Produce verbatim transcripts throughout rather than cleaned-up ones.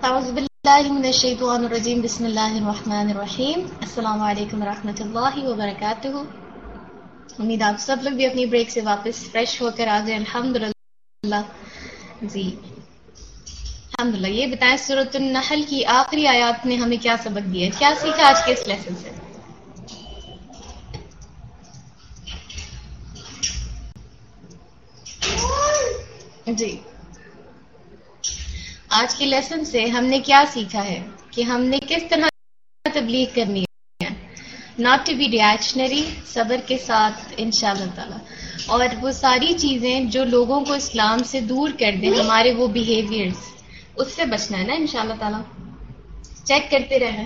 اعوذ باللہ من الشیطان الرجیم بسم اللہ الرحمن الرحیم السلام علیکم ورحمۃ اللہ وبرکاتہ. امید آپ سب لوگ بھی اپنی بریک سے واپس فریش ہو کر آ جائیں. الحمدللہ. جی الحمدللہ. یہ بتائیں سورۃ النحل کی آخری آیات نے ہمیں کیا سبق دیا ہے؟ کیا سیکھا آج کے اس لیسن سے؟ جی آج کے لیسن سے ہم نے کیا سیکھا ہے کہ ہم نے کس طرح تبلیغ کرنی ہے. ناٹ ٹو بی ریئیکشنری، صبر کے ساتھ انشاءاللہ تعالی. اور وہ ساری چیزیں جو لوگوں کو اسلام سے دور کر دیں، ہمارے وہ بیہیویئرز، اس سے بچنا ہے نا انشاءاللہ تعالی. چیک کرتے رہنا.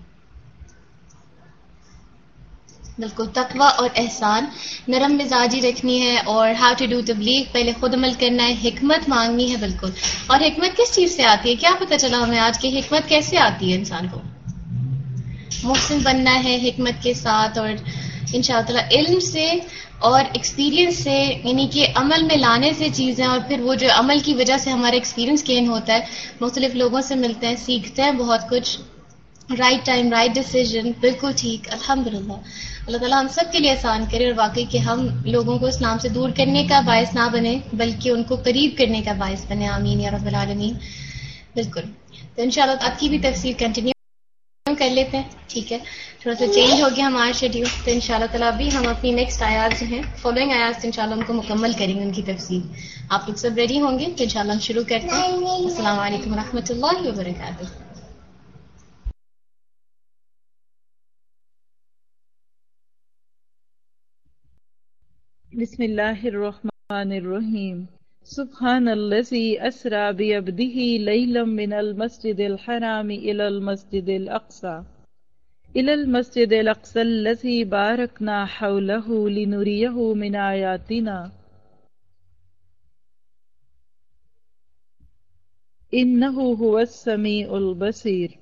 بالکل تقوی اور احسان، نرم مزاجی رکھنی ہے. اور ہاؤ ٹو ڈو تبلیغ، پہلے خود عمل کرنا ہے، حکمت مانگنی ہے. بالکل. اور حکمت کس چیز سے آتی ہے؟ کیا پتہ چلا ہمیں آج کی حکمت کیسے آتی ہے انسان کو؟ محسن بننا ہے حکمت کے ساتھ، اور انشاءاللہ تعالی علم سے اور ایکسپیرینس سے، یعنی کہ عمل میں لانے سے چیزیں، اور پھر وہ جو عمل کی وجہ سے ہمارا ایکسپیرینس گین ہوتا ہے، مختلف لوگوں سے ملتے ہیں، سیکھتے ہیں بہت کچھ. رائٹ ٹائم رائٹ ڈیسیژن، بالکل ٹھیک. الحمدللہ. اللہ تعالیٰ ہم سب کے لیے آسان کرے، اور واقعی کہ ہم لوگوں کو اسلام سے دور کرنے کا باعث نہ بنے، بلکہ ان کو قریب کرنے کا باعث بنے. آمین یا رب العالمین. بالکل. تو انشاءاللہ آپ کی بھی تفسیر کنٹینیو کر لیتے ہیں. ٹھیک ہے، تھوڑا سا چینج ہو گیا ہمارا شیڈیول. تو انشاءاللہ تعالیٰ بھی ہم اپنی نیکسٹ آیات جو ہیں، فالوئنگ آیات انشاءاللہ ان کو مکمل کریں گے، ان کی تفسیر. آپ لوگ سب ریڈی ہوں گے تو انشاءاللہ ہم شروع کرتے ہیں. السلام علیکم ورحمۃ اللہ وبرکاتہ. بسم اللہ الرحمن الرحیم. سبحان الذی اسری بعبدہ لیلا من المسجد الحرام الی المسجد الاقصی الی المسجد الاقصی الذی بارکنا حولہ لنریہ من آیاتنا انہ هو السمیع البصیر.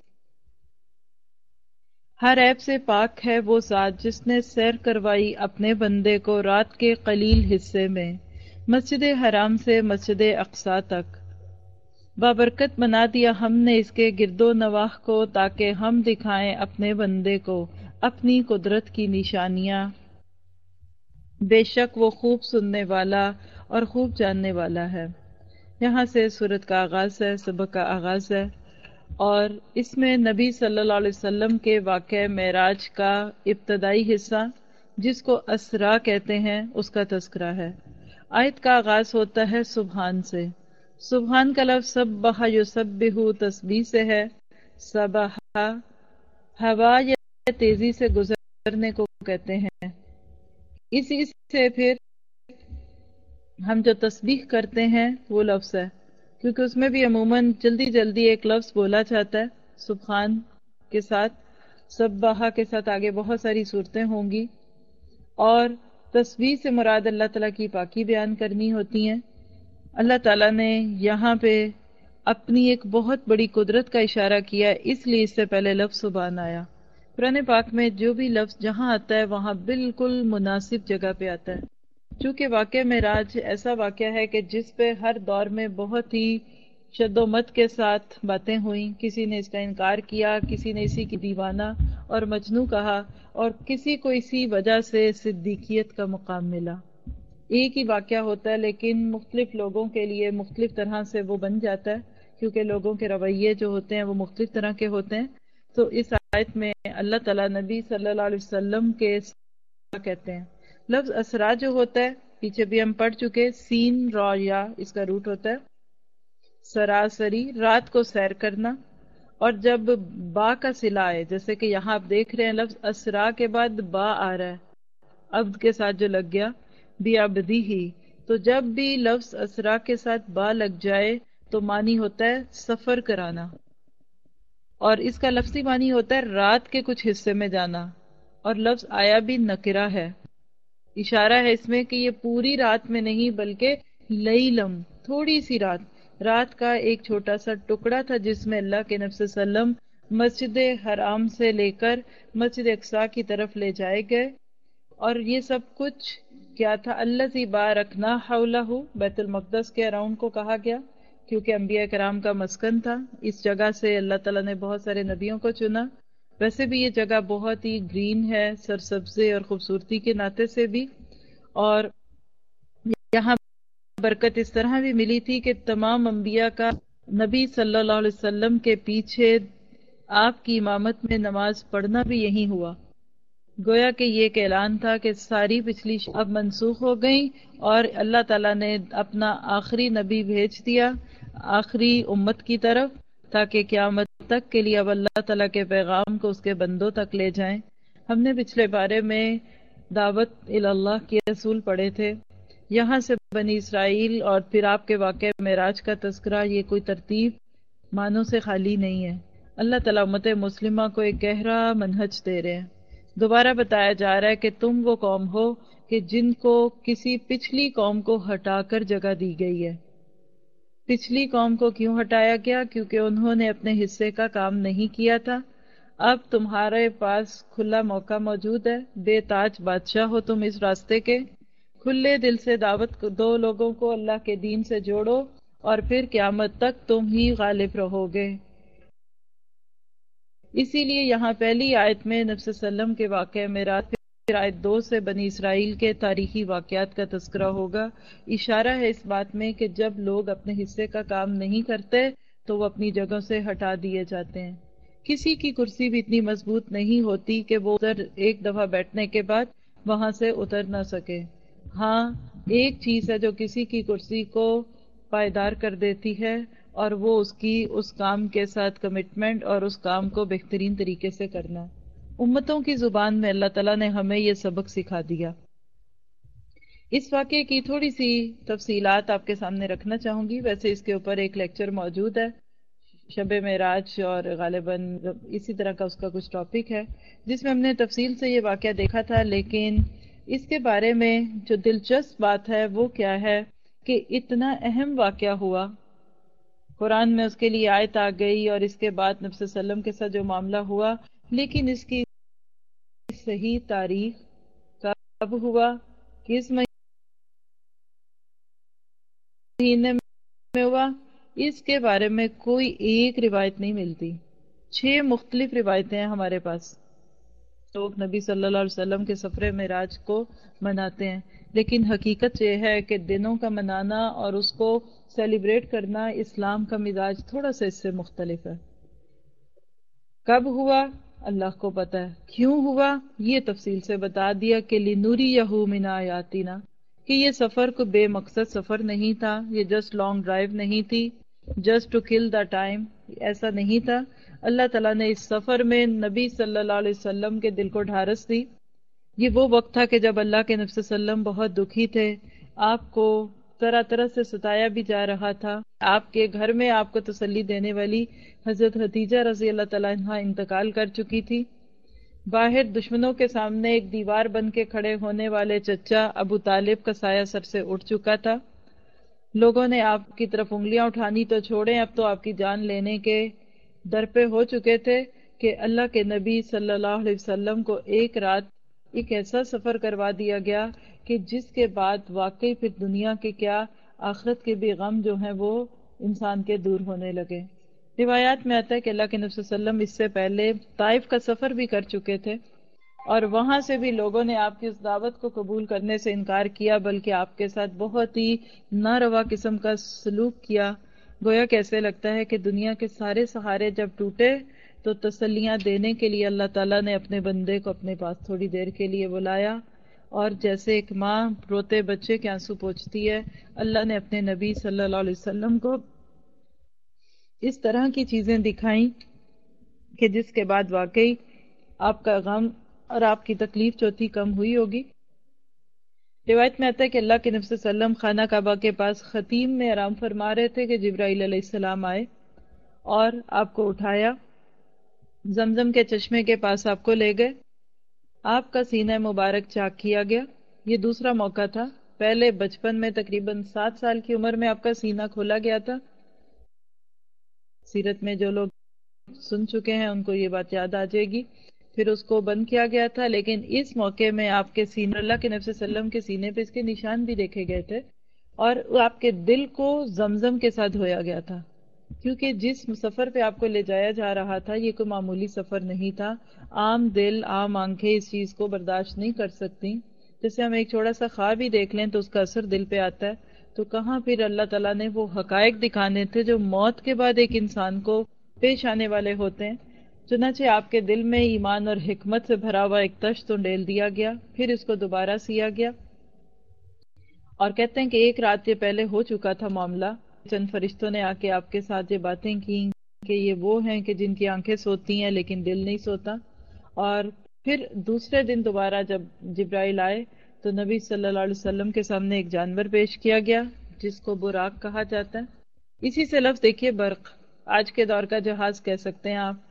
ہر عیب سے پاک ہے وہ ذات جس نے سیر کروائی اپنے بندے کو رات کے قلیل حصے میں مسجد حرام سے مسجد اقصی تک. بابرکت بنا دیا ہم نے اس کے گرد و نواح کو، تاکہ ہم دکھائیں اپنے بندے کو اپنی قدرت کی نشانیاں. بے شک وہ خوب سننے والا اور خوب جاننے والا ہے. یہاں سے سورت کا آغاز ہے، سبق کا آغاز ہے، اور اس میں نبی صلی اللہ علیہ وسلم کے واقعہ معراج کا ابتدائی حصہ، جس کو اسرا کہتے ہیں، اس کا تذکرہ ہے. آیت کا آغاز ہوتا ہے سبحان سے. سبحان کا لفظ سبح یسبح تسبیح سے ہے. سبح ہوا یا تیزی سے گزرنے کو کہتے ہیں. اسی سے پھر ہم جو تسبیح کرتے ہیں وہ لفظ ہے، کیونکہ اس میں بھی عموماً جلدی جلدی ایک لفظ بولا جاتا ہے سبحان کے ساتھ. سبحہ کے ساتھ آگے بہت ساری صورتیں ہوں گی، اور تسبیح سے مراد اللہ تعالیٰ کی پاکی بیان کرنی ہوتی ہیں. اللہ تعالیٰ نے یہاں پہ اپنی ایک بہت بڑی قدرت کا اشارہ کیا، اس لیے اس سے پہلے لفظ سبحان آیا. قرآن پاک میں جو بھی لفظ جہاں آتا ہے وہاں بالکل مناسب جگہ پہ آتا ہے. چونکہ واقعہ معراج ایسا واقعہ ہے کہ جس پہ ہر دور میں بہت ہی شد و مت کے ساتھ باتیں ہوئیں. کسی نے اس کا انکار کیا، کسی نے اسی کی دیوانہ اور مجنوں کہا، اور کسی کو اسی وجہ سے صدیقیت کا مقام ملا. ایک ہی واقعہ ہوتا ہے لیکن مختلف لوگوں کے لیے مختلف طرح سے وہ بن جاتا ہے، کیونکہ لوگوں کے رویے جو ہوتے ہیں وہ مختلف طرح کے ہوتے ہیں. تو اس آیت میں اللہ تعالیٰ نبی صلی اللہ علیہ وسلم کے کہتے ہیں. لفظ اسرا جو ہوتا ہے پیچھے بھی ہم پڑھ چکے، سین را یا اس کا روٹ ہوتا ہے. سراسری رات کو سیر کرنا. اور جب با کا صلہ ہے، جیسے کہ یہاں آپ دیکھ رہے ہیں لفظ اسرا کے بعد با آ رہا ہے، عبد کے ساتھ جو لگ گیا بی عبدی ہی. تو جب بھی لفظ اسرا کے ساتھ با لگ جائے تو معنی ہوتا ہے سفر کرانا، اور اس کا لفظی معنی ہوتا ہے رات کے کچھ حصے میں جانا. اور لفظ آیا بھی نکرہ ہے، اشارہ ہے اس میں کہ یہ پوری رات میں نہیں بلکہ لیلم، تھوڑی سی رات، رات کا ایک چھوٹا سا ٹکڑا تھا جس میں اللہ کے نبی صلی اللہ علیہ وسلم مسجد حرام سے لے کر مسجد اقصی کی طرف لے جائے گئے. اور یہ سب کچھ کیا تھا؟ الذی بارکنا حولہ، بیت المقدس کے اراؤنڈ کو کہا گیا. کیونکہ انبیاء کرام کا مسکن تھا. اس جگہ سے اللہ تعالیٰ نے بہت سارے نبیوں کو چنا. ویسے بھی یہ جگہ بہت ہی گرین ہے، سرسبزے اور خوبصورتی کے ناطے سے بھی. اور یہاں برکت اس طرح بھی ملی تھی کہ تمام انبیاء کا نبی صلی اللہ علیہ وسلم کے پیچھے آپ کی امامت میں نماز پڑھنا بھی یہی ہوا. گویا کہ یہ ایک اعلان تھا کہ ساری پچھلی اب منسوخ ہو گئیں اور اللہ تعالیٰ نے اپنا آخری نبی بھیج دیا آخری امت کی طرف، تاکہ قیامت تک کے لیے اب اللہ تعالیٰ کے پیغام کو اس کے بندوں تک لے جائیں. ہم نے پچھلے بارے میں دعوت اللہ کے رسول پڑھے تھے. یہاں سے بنی اسرائیل اور پھر آپ کے واقعہ معراج کا تذکرہ، یہ کوئی ترتیب معنوں سے خالی نہیں ہے. اللہ تعالیٰ امت مسلمہ کو ایک گہرا منہج دے رہے ہیں. دوبارہ بتایا جا رہا ہے کہ تم وہ قوم ہو کہ جن کو کسی پچھلی قوم کو ہٹا کر جگہ دی گئی ہے. پچھلی قوم کو کیوں ہٹایا گیا؟ کیونکہ انہوں نے اپنے حصے کا کام نہیں کیا تھا. اب تمہارے پاس کھلا موقع موجود ہے. بے تاج بادشاہ ہو تم اس راستے کے. کھلے دل سے دعوت دو لوگوں کو، اللہ کے دین سے جوڑو، اور پھر قیامت تک تم ہی غالب رہو گے. اسی لیے یہاں پہلی آیت میں نبی صلی اللہ علیہ وسلم کے واقعہ معراج، پھر آیت دو سے بنی اسرائیل کے تاریخی واقعات کا تذکرہ ہوگا. اشارہ ہے اس بات میں کہ جب لوگ اپنے حصے کا کام نہیں کرتے تو وہ اپنی جگہوں سے ہٹا دیے جاتے ہیں. کسی کی کرسی بھی اتنی مضبوط نہیں ہوتی کہ وہ ادھر ایک دفعہ بیٹھنے کے بعد وہاں سے اتر نہ سکے. ہاں، ایک چیز ہے جو کسی کی کرسی کو پائیدار کر دیتی ہے، اور وہ اس کی اس کام کے ساتھ کمٹمنٹ اور اس کام کو بہترین طریقے سے کرنا. امتوں کی زبان میں اللہ تعالیٰ نے ہمیں یہ سبق سکھا دیا. اس واقعے کی تھوڑی سی تفصیلات آپ کے سامنے رکھنا چاہوں گی. ویسے اس کے اوپر ایک لیکچر موجود ہے، شب معراج، اور غالباً اسی طرح کا اس کا کچھ ٹاپک ہے جس میں ہم نے تفصیل سے یہ واقعہ دیکھا تھا. لیکن اس کے بارے میں جو دلچسپ بات ہے وہ کیا ہے کہ اتنا اہم واقعہ ہوا، قرآن میں اس کے لیے آیت آ گئی، اور اس کے بعد نبی صلی اللہ علیہ وسلم کے ساتھ جو معاملہ ہوا، لیکن اس کی صحیح تاریخ کب ہوا، کس مہینے میں ہوا، اس کے بارے میں کوئی ایک روایت نہیں ملتی. چھ مختلف روایتیں ہیں ہمارے پاس. لوگ نبی صلی اللہ علیہ وسلم کے سفر معراج کو مناتے ہیں، لیکن حقیقت یہ ہے کہ دنوں کا منانا اور اس کو سیلیبریٹ کرنا اسلام کا مزاج تھوڑا سا اس سے مختلف ہے. کب ہوا اللہ کو پتہ ہے. کیوں ہوا یہ تفصیل سے بتا دیا کہ لِنُرِيَهُ مِنْ آیَاتِنَا، کہ یہ سفر کو بے مقصد سفر نہیں تھا، یہ جسٹ لانگ ڈرائیو نہیں تھی، just to kill the time, ایسا نہیں تھا. اللہ تعالیٰ نے اس سفر میں نبی صلی اللہ علیہ وسلم کے دل کو ڈھارس دی. یہ وہ وقت تھا کہ جب اللہ کے نبی صلی اللہ علیہ وسلم بہت دکھی تھے، آپ کو طرح طرح سے ستایا بھی جا رہا تھا. آپ کے گھر میں آپ کو تسلی دینے والی حضرت خدیجہ رضی اللہ تعالیٰ عنہا انتقال کر چکی تھی. باہر دشمنوں کے سامنے ایک دیوار بن کے کھڑے ہونے والے چچا ابو طالب کا سایہ سر سے اٹھ چکا تھا. لوگوں نے آپ کی طرف انگلیاں اٹھانی تو چھوڑیں، اب تو آپ کی جان لینے کے در پہ ہو چکے تھے کہ اللہ کے نبی صلی اللہ علیہ وسلم کو ایک رات ایک ایسا سفر کروا دیا گیا کہ جس کے بعد واقعی پھر دنیا کے کیا آخرت کے بھی غم جو ہیں وہ انسان کے دور ہونے لگے. روایات میں آتا ہے کہ اللہ کے نبی صلی اللہ علیہ وسلم اس سے پہلے طائف کا سفر بھی کر چکے تھے، اور وہاں سے بھی لوگوں نے آپ کی اس دعوت کو قبول کرنے سے انکار کیا، بلکہ آپ کے ساتھ بہت ہی ناروا قسم کا سلوک کیا. گویا کیسے لگتا ہے کہ دنیا کے سارے سہارے جب ٹوٹے تو تسلیاں دینے کے لیے اللہ تعالیٰ نے اپنے بندے کو اپنے پاس تھوڑی دیر کے لیے بلایا، اور جیسے ایک ماں روتے بچے کے آنسو پوچھتی ہے، اللہ نے اپنے نبی صلی اللہ علیہ وسلم کو اس طرح کی چیزیں دکھائیں کہ جس کے بعد واقعی آپ کا غم اور آپ کی تکلیف جو تھی کم ہوئی ہوگی. روایت میں آتا ہے کہ اللہ کے نبی صلی اللہ علیہ وسلم خانہ کعبہ کے پاس خطیم میں آرام فرما رہے تھے کہ جبرائیل علیہ السلام آئے اور آپ کو اٹھایا، زمزم کے چشمے کے پاس آپ کو لے گئے، آپ کا سینہ مبارک چاک کیا گیا. یہ دوسرا موقع تھا. پہلے بچپن میں تقریباً سات سال کی عمر میں آپ کا سینہ کھولا گیا تھا. سیرت میں جو لوگ سن چکے ہیں ان کو یہ بات یاد آ جائے گی. پھر اس کو بند کیا گیا تھا، لیکن اس موقع میں آپ کے سینے، اللہ کے نبی صلی اللہ علیہ وسلم کے سینے پہ اس کے نشان بھی دیکھے گئے تھے، اور آپ کے دل کو زمزم کے ساتھ دھویا گیا تھا، کیونکہ جس سفر پہ آپ کو لے جایا جا رہا تھا یہ کوئی معمولی سفر نہیں تھا. عام دل عام آنکھیں اس چیز کو برداشت نہیں کر سکتی. جیسے ہم ایک چھوٹا سا خواب ہی دیکھ لیں تو اس کا اثر دل پہ آتا ہے، تو کہاں پھر اللہ تعالیٰ نے وہ حقائق دکھانے تھے جو موت کے بعد ایک انسان کو پیش آنے والے ہوتے ہیں. چنانچہ آپ کے دل میں ایمان اور حکمت سے بھرا ہوا ایک تشت ڈیل دیا گیا، پھر اس کو دوبارہ سیا گیا. اور کہتے ہیں کہ ایک رات یہ پہلے ہو چکا تھا معاملہ. چند فرشتوں نے آ کے آپ کے ساتھ یہ باتیں کی کہ یہ وہ ہیں کہ جن کی آنکھیں سوتی ہیں لیکن دل نہیں سوتا. اور پھر دوسرے دن دوبارہ جب جبرائیل آئے تو نبی صلی اللہ علیہ وسلم کے سامنے ایک جانور پیش کیا گیا جس کو براق کہا جاتا ہے. اسی سے لفظ دیکھیے برق، آج کے دور کا جہاز کہہ سکتے ہیں آپ.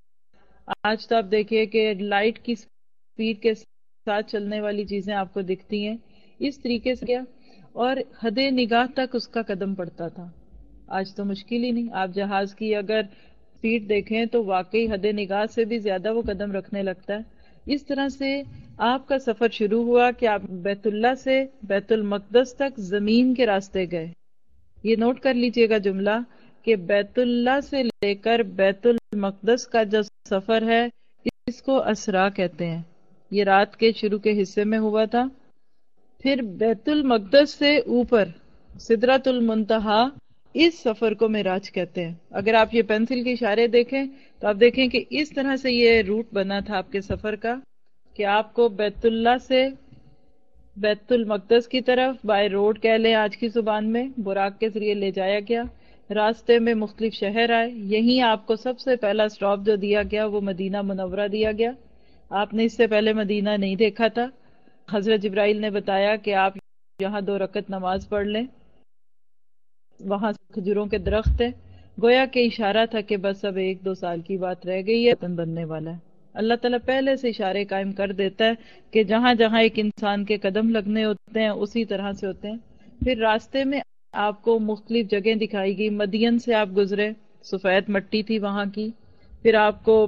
آج تو آپ دیکھیے کہ لائٹ کی سپیڈ کے ساتھ چلنے والی چیزیں آپ کو دکھتی ہیں. اس طریقے سے کیا، اور حد نگاہ تک اس کا قدم پڑتا تھا. آج تو مشکل ہی نہیں، آپ جہاز کی اگر سپیڈ دیکھیں تو واقعی حد نگاہ سے بھی زیادہ وہ قدم رکھنے لگتا ہے. اس طرح سے آپ کا سفر شروع ہوا کہ آپ بیت اللہ سے بیت المقدس تک زمین کے راستے گئے. یہ نوٹ کر لیجئے گا جملہ کہ بیت اللہ سے لے کر بیت المقدس کا جو سفر ہے اس کو اسرا کہتے ہیں. یہ رات کے شروع کے حصے میں ہوا تھا. پھر بیت المقدس سے اوپر سدرۃ المنتہا، اس سفر کو معراج کہتے ہیں. اگر آپ یہ پینسل کے اشارے دیکھیں تو آپ دیکھیں کہ اس طرح سے یہ روٹ بنا تھا آپ کے سفر کا کہ آپ کو بیت اللہ سے بیت المقدس کی طرف بائی روڈ کہہ لیں آج کی زبان میں، براق کے ذریعے لے جایا گیا. راستے میں مختلف شہر آئے، یہیں آپ کو سب سے پہلا سٹاپ جو دیا گیا وہ مدینہ منورہ دیا گیا. آپ نے اس سے پہلے مدینہ نہیں دیکھا تھا. حضرت جبرائیل نے بتایا کہ آپ یہاں دو رکعت نماز پڑھ لیں، وہاں کھجوروں کے درخت ہے. گویا کہ اشارہ تھا کہ بس اب ایک دو سال کی بات رہ گئی ہے، وطن بننے والا ہے. اللہ تعالیٰ پہلے سے اشارے قائم کر دیتا ہے کہ جہاں جہاں ایک انسان کے قدم لگنے ہوتے ہیں اسی طرح سے ہوتے ہیں. پھر راستے میں آپ کو مختلف جگہیں دکھائی گئی. مدین سے آپ گزرے، سفید مٹی تھی وہاں کی. پھر آپ کو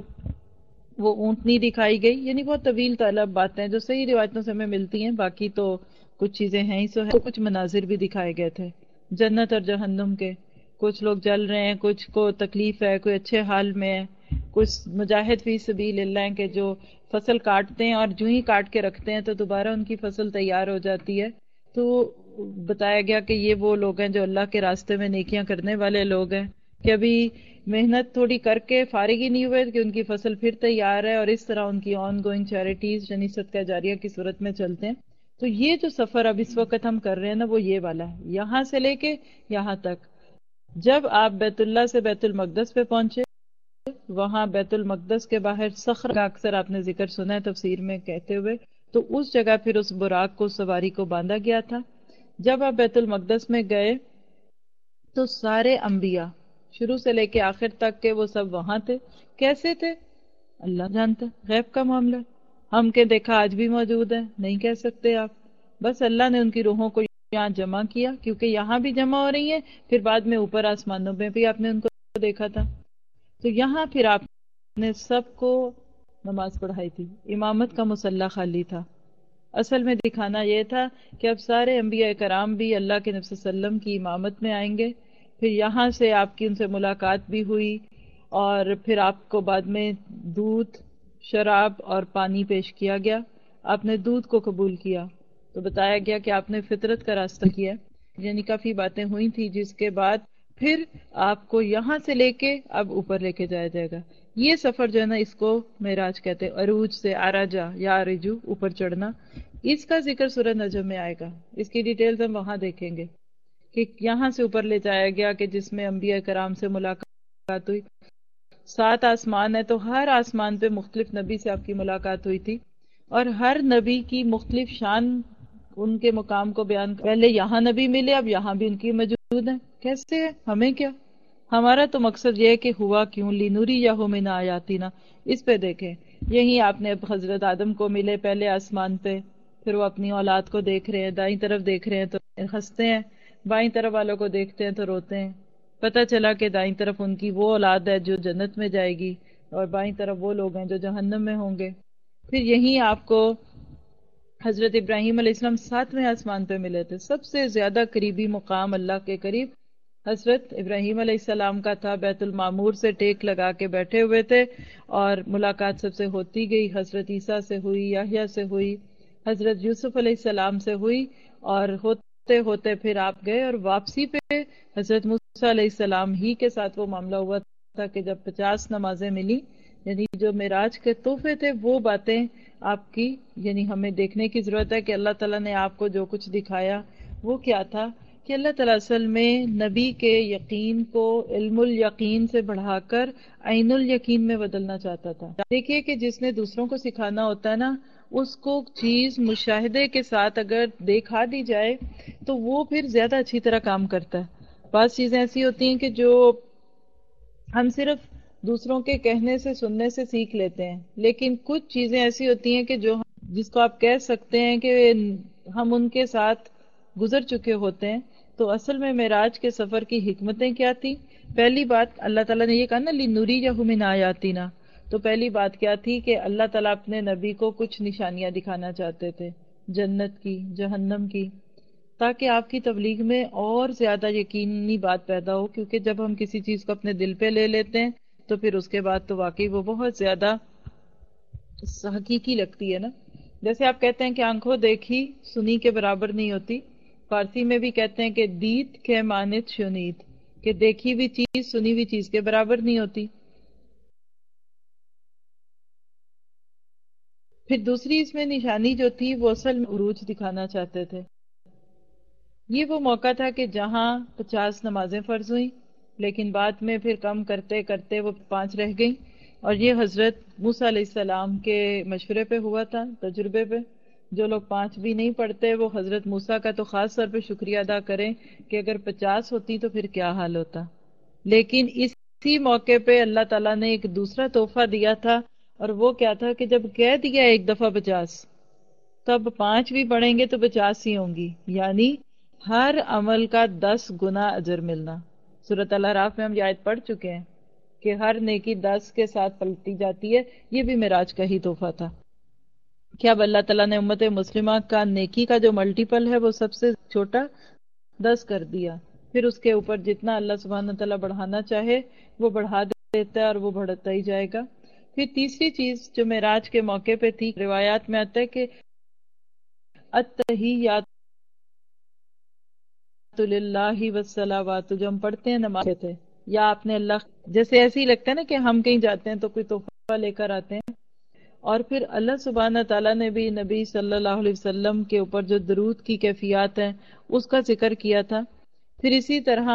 وہ اونٹنی دکھائی گئی. یعنی بہت طویل طلب باتیں جو صحیح روایتوں سے ہمیں ملتی ہیں، باقی تو کچھ چیزیں ہیں ہی سو ہے. کچھ مناظر بھی دکھائے گئے تھے جنت اور جہنم کے. کچھ لوگ جل رہے ہیں، کچھ کو تکلیف ہے، کوئی اچھے حال میں ہے. کچھ مجاہد فی سبیل اللہ ہیں کہ جو فصل کاٹتے ہیں اور جو ہی کاٹ کے رکھتے ہیں تو دوبارہ ان کی فصل تیار ہو جاتی ہے. تو بتایا گیا کہ یہ وہ لوگ ہیں جو اللہ کے راستے میں نیکیاں کرنے والے لوگ ہیں، کہ ابھی محنت تھوڑی کر کے فارغ ہی نہیں ہوئے کہ ان کی فصل پھر تیار ہے، اور اس طرح ان کی آن گوئنگ چیریٹیز یعنی صدقہ جاریہ کی صورت میں چلتے ہیں. تو یہ جو سفر اب اس وقت ہم کر رہے ہیں نا وہ یہ والا ہے، یہاں سے لے کے یہاں تک. جب آپ بیت اللہ سے بیت المقدس پہ پہنچے، وہاں بیت المقدس کے باہر صخر کا اکثر آپ نے ذکر سنا ہے تفسیر میں کہتے ہوئے، تو اس جگہ پھر اس براق کو سواری کو باندھا گیا تھا. جب آپ بیت المقدس میں گئے تو سارے انبیاء شروع سے لے کے آخر تک کے وہ سب وہاں تھے. کیسے تھے اللہ جانتا، غیب کا معاملہ. ہم کے دیکھا آج بھی موجود ہے نہیں کہہ سکتے آپ. بس اللہ نے ان کی روحوں کو یہاں جمع کیا، کیونکہ یہاں بھی جمع ہو رہی ہیں، پھر بعد میں اوپر آسمانوں میں بھی آپ نے ان کو دیکھا تھا. تو یہاں پھر آپ نے سب کو نماز پڑھائی تھی. امامت کا مصلی خالی تھا. اصل میں دکھانا یہ تھا کہ اب سارے انبیاء کرام بھی اللہ کے نبی صلی اللہ علیہ وسلم کی امامت میں آئیں گے. پھر یہاں سے آپ کی ان سے ملاقات بھی ہوئی، اور پھر آپ کو بعد میں دودھ، شراب اور پانی پیش کیا گیا. آپ نے دودھ کو قبول کیا تو بتایا گیا کہ آپ نے فطرت کا راستہ کیا. یعنی کافی باتیں ہوئی تھی، جس کے بعد پھر آپ کو یہاں سے لے کے اب اوپر لے کے جایا جائے گا. یہ سفر جو ہے نا اس کو معراج کہتے ہیں. عروج سے آراجا یا رجو، اوپر چڑھنا. اس کا ذکر سورہ نجم میں آئے گا. اس کی ڈیٹیلز ہم وہاں دیکھیں گے کہ یہاں سے اوپر لے جایا گیا کہ جس میں انبیاء کرام سے ملاقات ہوئی. سات آسمان ہے تو ہر آسمان پہ مختلف نبی سے آپ کی ملاقات ہوئی تھی، اور ہر نبی کی مختلف شان ان کے مقام کو بیان. پہلے یہاں نبی ملے، اب یہاں بھی ان کی موجود ہیں. کیسے ہے ہمیں کیا، ہمارا تو مقصد یہ ہے کہ ہوا کیوں لینوری یا ہو من آیاتنا. اس پہ دیکھیں یہی آپ نے حضرت آدم کو ملے پہلے آسمان پہ، پھر وہ اپنی اولاد کو دیکھ رہے ہیں، دائیں طرف دیکھ رہے ہیں تو ہنستے ہیں، بائیں طرف والوں کو دیکھتے ہیں تو روتے ہیں. پتہ چلا کہ دائیں طرف ان کی وہ اولاد ہے جو جنت میں جائے گی، اور بائیں طرف وہ لوگ ہیں جو جہنم میں ہوں گے. پھر یہی آپ کو حضرت ابراہیم علیہ السلام ساتویں آسمان پہ ملے تھے. سب سے زیادہ قریبی مقام اللہ کے قریب حضرت ابراہیم علیہ السلام کا تھا. بیت المعمور سے ٹیک لگا کے بیٹھے ہوئے تھے اور ملاقات سب سے ہوتی گئی. حضرت عیسیٰ سے ہوئی، یحییٰ سے ہوئی، حضرت یوسف علیہ السلام سے ہوئی، اور ہوتے ہوتے پھر آپ گئے. اور واپسی پہ حضرت موسیٰ علیہ السلام ہی کے ساتھ وہ معاملہ ہوا تھا کہ جب پچاس نمازیں ملی، یعنی جو معراج کے تحفے تھے وہ باتیں آپ کی، یعنی ہمیں دیکھنے کی ضرورت ہے کہ اللہ تعالیٰ نے آپ کو جو کچھ دکھایا وہ کیا تھا. کہ اللہ تعالیٰ اصل میں نبی کے یقین کو علم الیقین سے بڑھا کر عین الیقین میں بدلنا چاہتا تھا. دیکھیے کہ جس نے دوسروں کو سکھانا ہوتا ہے نا، اس کو چیز مشاہدے کے ساتھ اگر دیکھا دی جائے تو وہ پھر زیادہ اچھی طرح کام کرتا ہے. بعض چیزیں ایسی ہوتی ہیں کہ جو ہم صرف دوسروں کے کہنے سے سننے سے سیکھ لیتے ہیں، لیکن کچھ چیزیں ایسی ہوتی ہیں کہ جو جس کو آپ کہہ سکتے ہیں کہ ہم ان کے ساتھ گزر چکے ہوتے ہیں. تو اصل میں معراج کے سفر کی حکمتیں کیا تھی؟ پہلی بات اللہ تعالیٰ نے یہ کہا نا لِنُرِيَهُ مِنْ آیَاتِنَا، تو پہلی بات کیا تھی کہ اللہ تعالیٰ اپنے نبی کو کچھ نشانیاں دکھانا چاہتے تھے، جنت کی، جہنم کی، تاکہ آپ کی تبلیغ میں اور زیادہ یقینی بات پیدا ہو. کیونکہ جب ہم کسی چیز کو اپنے دل پہ لے لیتے ہیں تو پھر اس کے بعد تو واقعی وہ بہت زیادہ حقیقی لگتی ہے نا. جیسے آپ کہتے ہیں کہ آنکھوں دیکھی سنی کے برابر نہیں ہوتی، فارسی میں بھی کہتے ہیں کہ دیت کے مانت شنید، کہ دیکھی ہوئی چیز سنی ہوئی چیز کے برابر نہیں ہوتی. پھر دوسری اس میں نشانی جو تھی وہ اصل میں عروج دکھانا چاہتے تھے. یہ وہ موقع تھا کہ جہاں پچاس نمازیں فرض ہوئیں، لیکن بعد میں پھر کم کرتے کرتے وہ پانچ رہ گئیں. اور یہ حضرت موسیٰ علیہ السلام کے مشورے پہ ہوا تھا، تجربے پہ. جو لوگ پانچ بھی نہیں پڑھتے وہ حضرت موسیٰ کا تو خاص طور پہ شکریہ ادا کریں کہ اگر پچاس ہوتی تو پھر کیا حال ہوتا. لیکن اسی موقع پہ اللہ تعالیٰ نے ایک دوسرا تحفہ دیا تھا، اور وہ کیا تھا کہ جب کہہ دیا ایک دفعہ پچاس، تب پانچ بھی پڑھیں گے تو پچاس ہی ہوں گی، یعنی ہر عمل کا دس گنا اجر ملنا. سورۃ الاعراف میں ہم یہ آیت پڑھ چکے ہیں کہ ہر نیکی دس کے ساتھ پلٹی جاتی ہے. یہ بھی معراج کا ہی تحفہ تھا کہ اب اللہ تعالیٰ نے امت مسلمہ کا نیکی کا جو ملٹیپل ہے وہ سب سے چھوٹا دس کر دیا. پھر اس کے اوپر جتنا اللہ سبحانہ تعالیٰ بڑھانا چاہے وہ بڑھا دیتا ہے اور وہ بڑھتا ہی جائے گا. پھر تیسری چیز جو معراج کے موقع پہ تھی، روایات میں آتا ہے کہ التحیات للہ والصلوات، جو ہم پڑھتے ہیں نماز تھے، یا آپ نے اللہ، جیسے ایسے ہی لگتا ہے نا کہ ہم کہیں جاتے ہیں تو کوئی تحفہ لے کر آتے ہیں. اور پھر اللہ سبحانہ تعالیٰ نے بھی نبی صلی اللہ علیہ وسلم کے اوپر جو درود کی کیفیات ہیں اس کا ذکر کیا تھا. پھر اسی طرح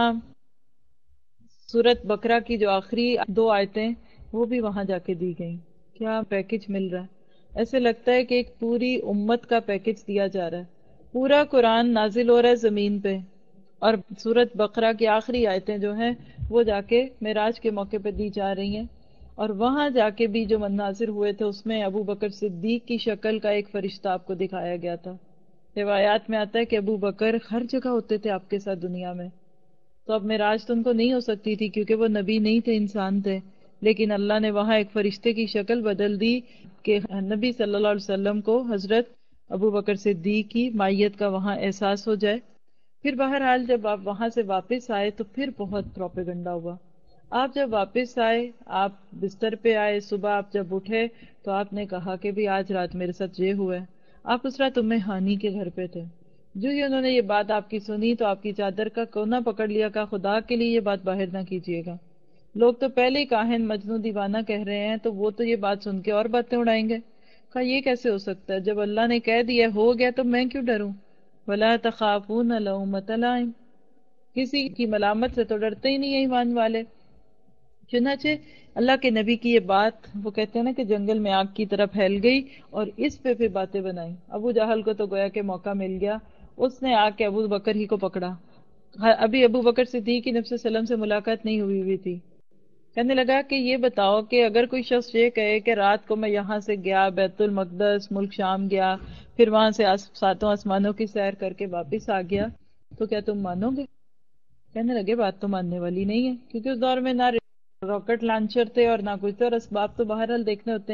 سورۃ بقرہ کی جو آخری دو آیتیں وہ بھی وہاں جا کے دی گئیں. کیا پیکج مل رہا ہے! ایسے لگتا ہے کہ ایک پوری امت کا پیکج دیا جا رہا ہے. پورا قرآن نازل ہو رہا ہے زمین پہ، اور سورۃ بقرہ کی آخری آیتیں جو ہیں وہ جا کے معراج کے موقع پہ دی جا رہی ہیں. اور وہاں جا کے بھی جو مناظر ہوئے تھے اس میں ابو بکر صدیق کی شکل کا ایک فرشتہ آپ کو دکھایا گیا تھا. روایات میں آتا ہے کہ ابو بکر ہر جگہ ہوتے تھے آپ کے ساتھ دنیا میں. تو اب معراج تو ان کو نہیں ہو سکتی تھی کیونکہ وہ نبی نہیں تھے، انسان تھے. لیکن اللہ نے وہاں ایک فرشتے کی شکل بدل دی کہ نبی صلی اللہ علیہ وسلم کو حضرت ابو بکر صدیق کی مائیت کا وہاں احساس ہو جائے. پھر بہرحال جب آپ وہاں سے واپس آئے تو پھر بہت پروپیگنڈا ہوا. آپ جب واپس آئے، آپ بستر پہ آئے، صبح آپ جب اٹھے تو آپ نے کہا کہ بھی آج رات میرے ساتھ یہ ہوا ہے. آپ اس رات ام ہانی کے گھر پہ تھے. جو ہی انہوں نے یہ بات آپ کی سنی تو آپ کی چادر کا کونا پکڑ لیا، کہا خدا کے لیے یہ بات باہر نہ کیجیے گا. لوگ تو پہلے ہی کاہن مجنون دیوانہ کہہ رہے ہیں، تو وہ تو یہ بات سن کے اور باتیں اڑائیں گے. کہا یہ کیسے ہو سکتا ہے، جب اللہ نے کہہ دیا ہو گیا تو میں کیوں ڈروں. وَلَا تَخَافُونَ لَوْمَةَ لَائِمٍ، کسی کی ملامت سے تو ڈرتے ہی نہیں ہیں ایمان والے. چنانچہ اللہ کے نبی کی یہ بات، وہ کہتے ہیں نا کہ جنگل میں آگ کی طرح پھیل گئی، اور اس پہ پھر باتیں بنائیں. ابو جہل کو تو گویا کہ موقع مل گیا، اس نے آ کے ابو بکر ہی کو پکڑا. ابھی ابو بکر صدیق کی نبی صلی اللہ علیہ وسلم سے ملاقات نہیں ہوئی ہوئی تھی. کہنے لگا کہ یہ بتاؤ کہ اگر کوئی شخص یہ کہے کہ رات کو میں یہاں سے گیا بیت المقدس ملک شام گیا، پھر وہاں سے ساتوں آسمانوں کی سیر کر کے واپس آ گیا، تو کیا تم مانو گے؟ کہنے لگے بات تو ماننے والی نہیں ہے، کیونکہ اس دور میں نہ راکٹ لانچر تھے اور نہ کچھ تھے، اور اسباب تو بہرحال دیکھنے ہوتے ہیں.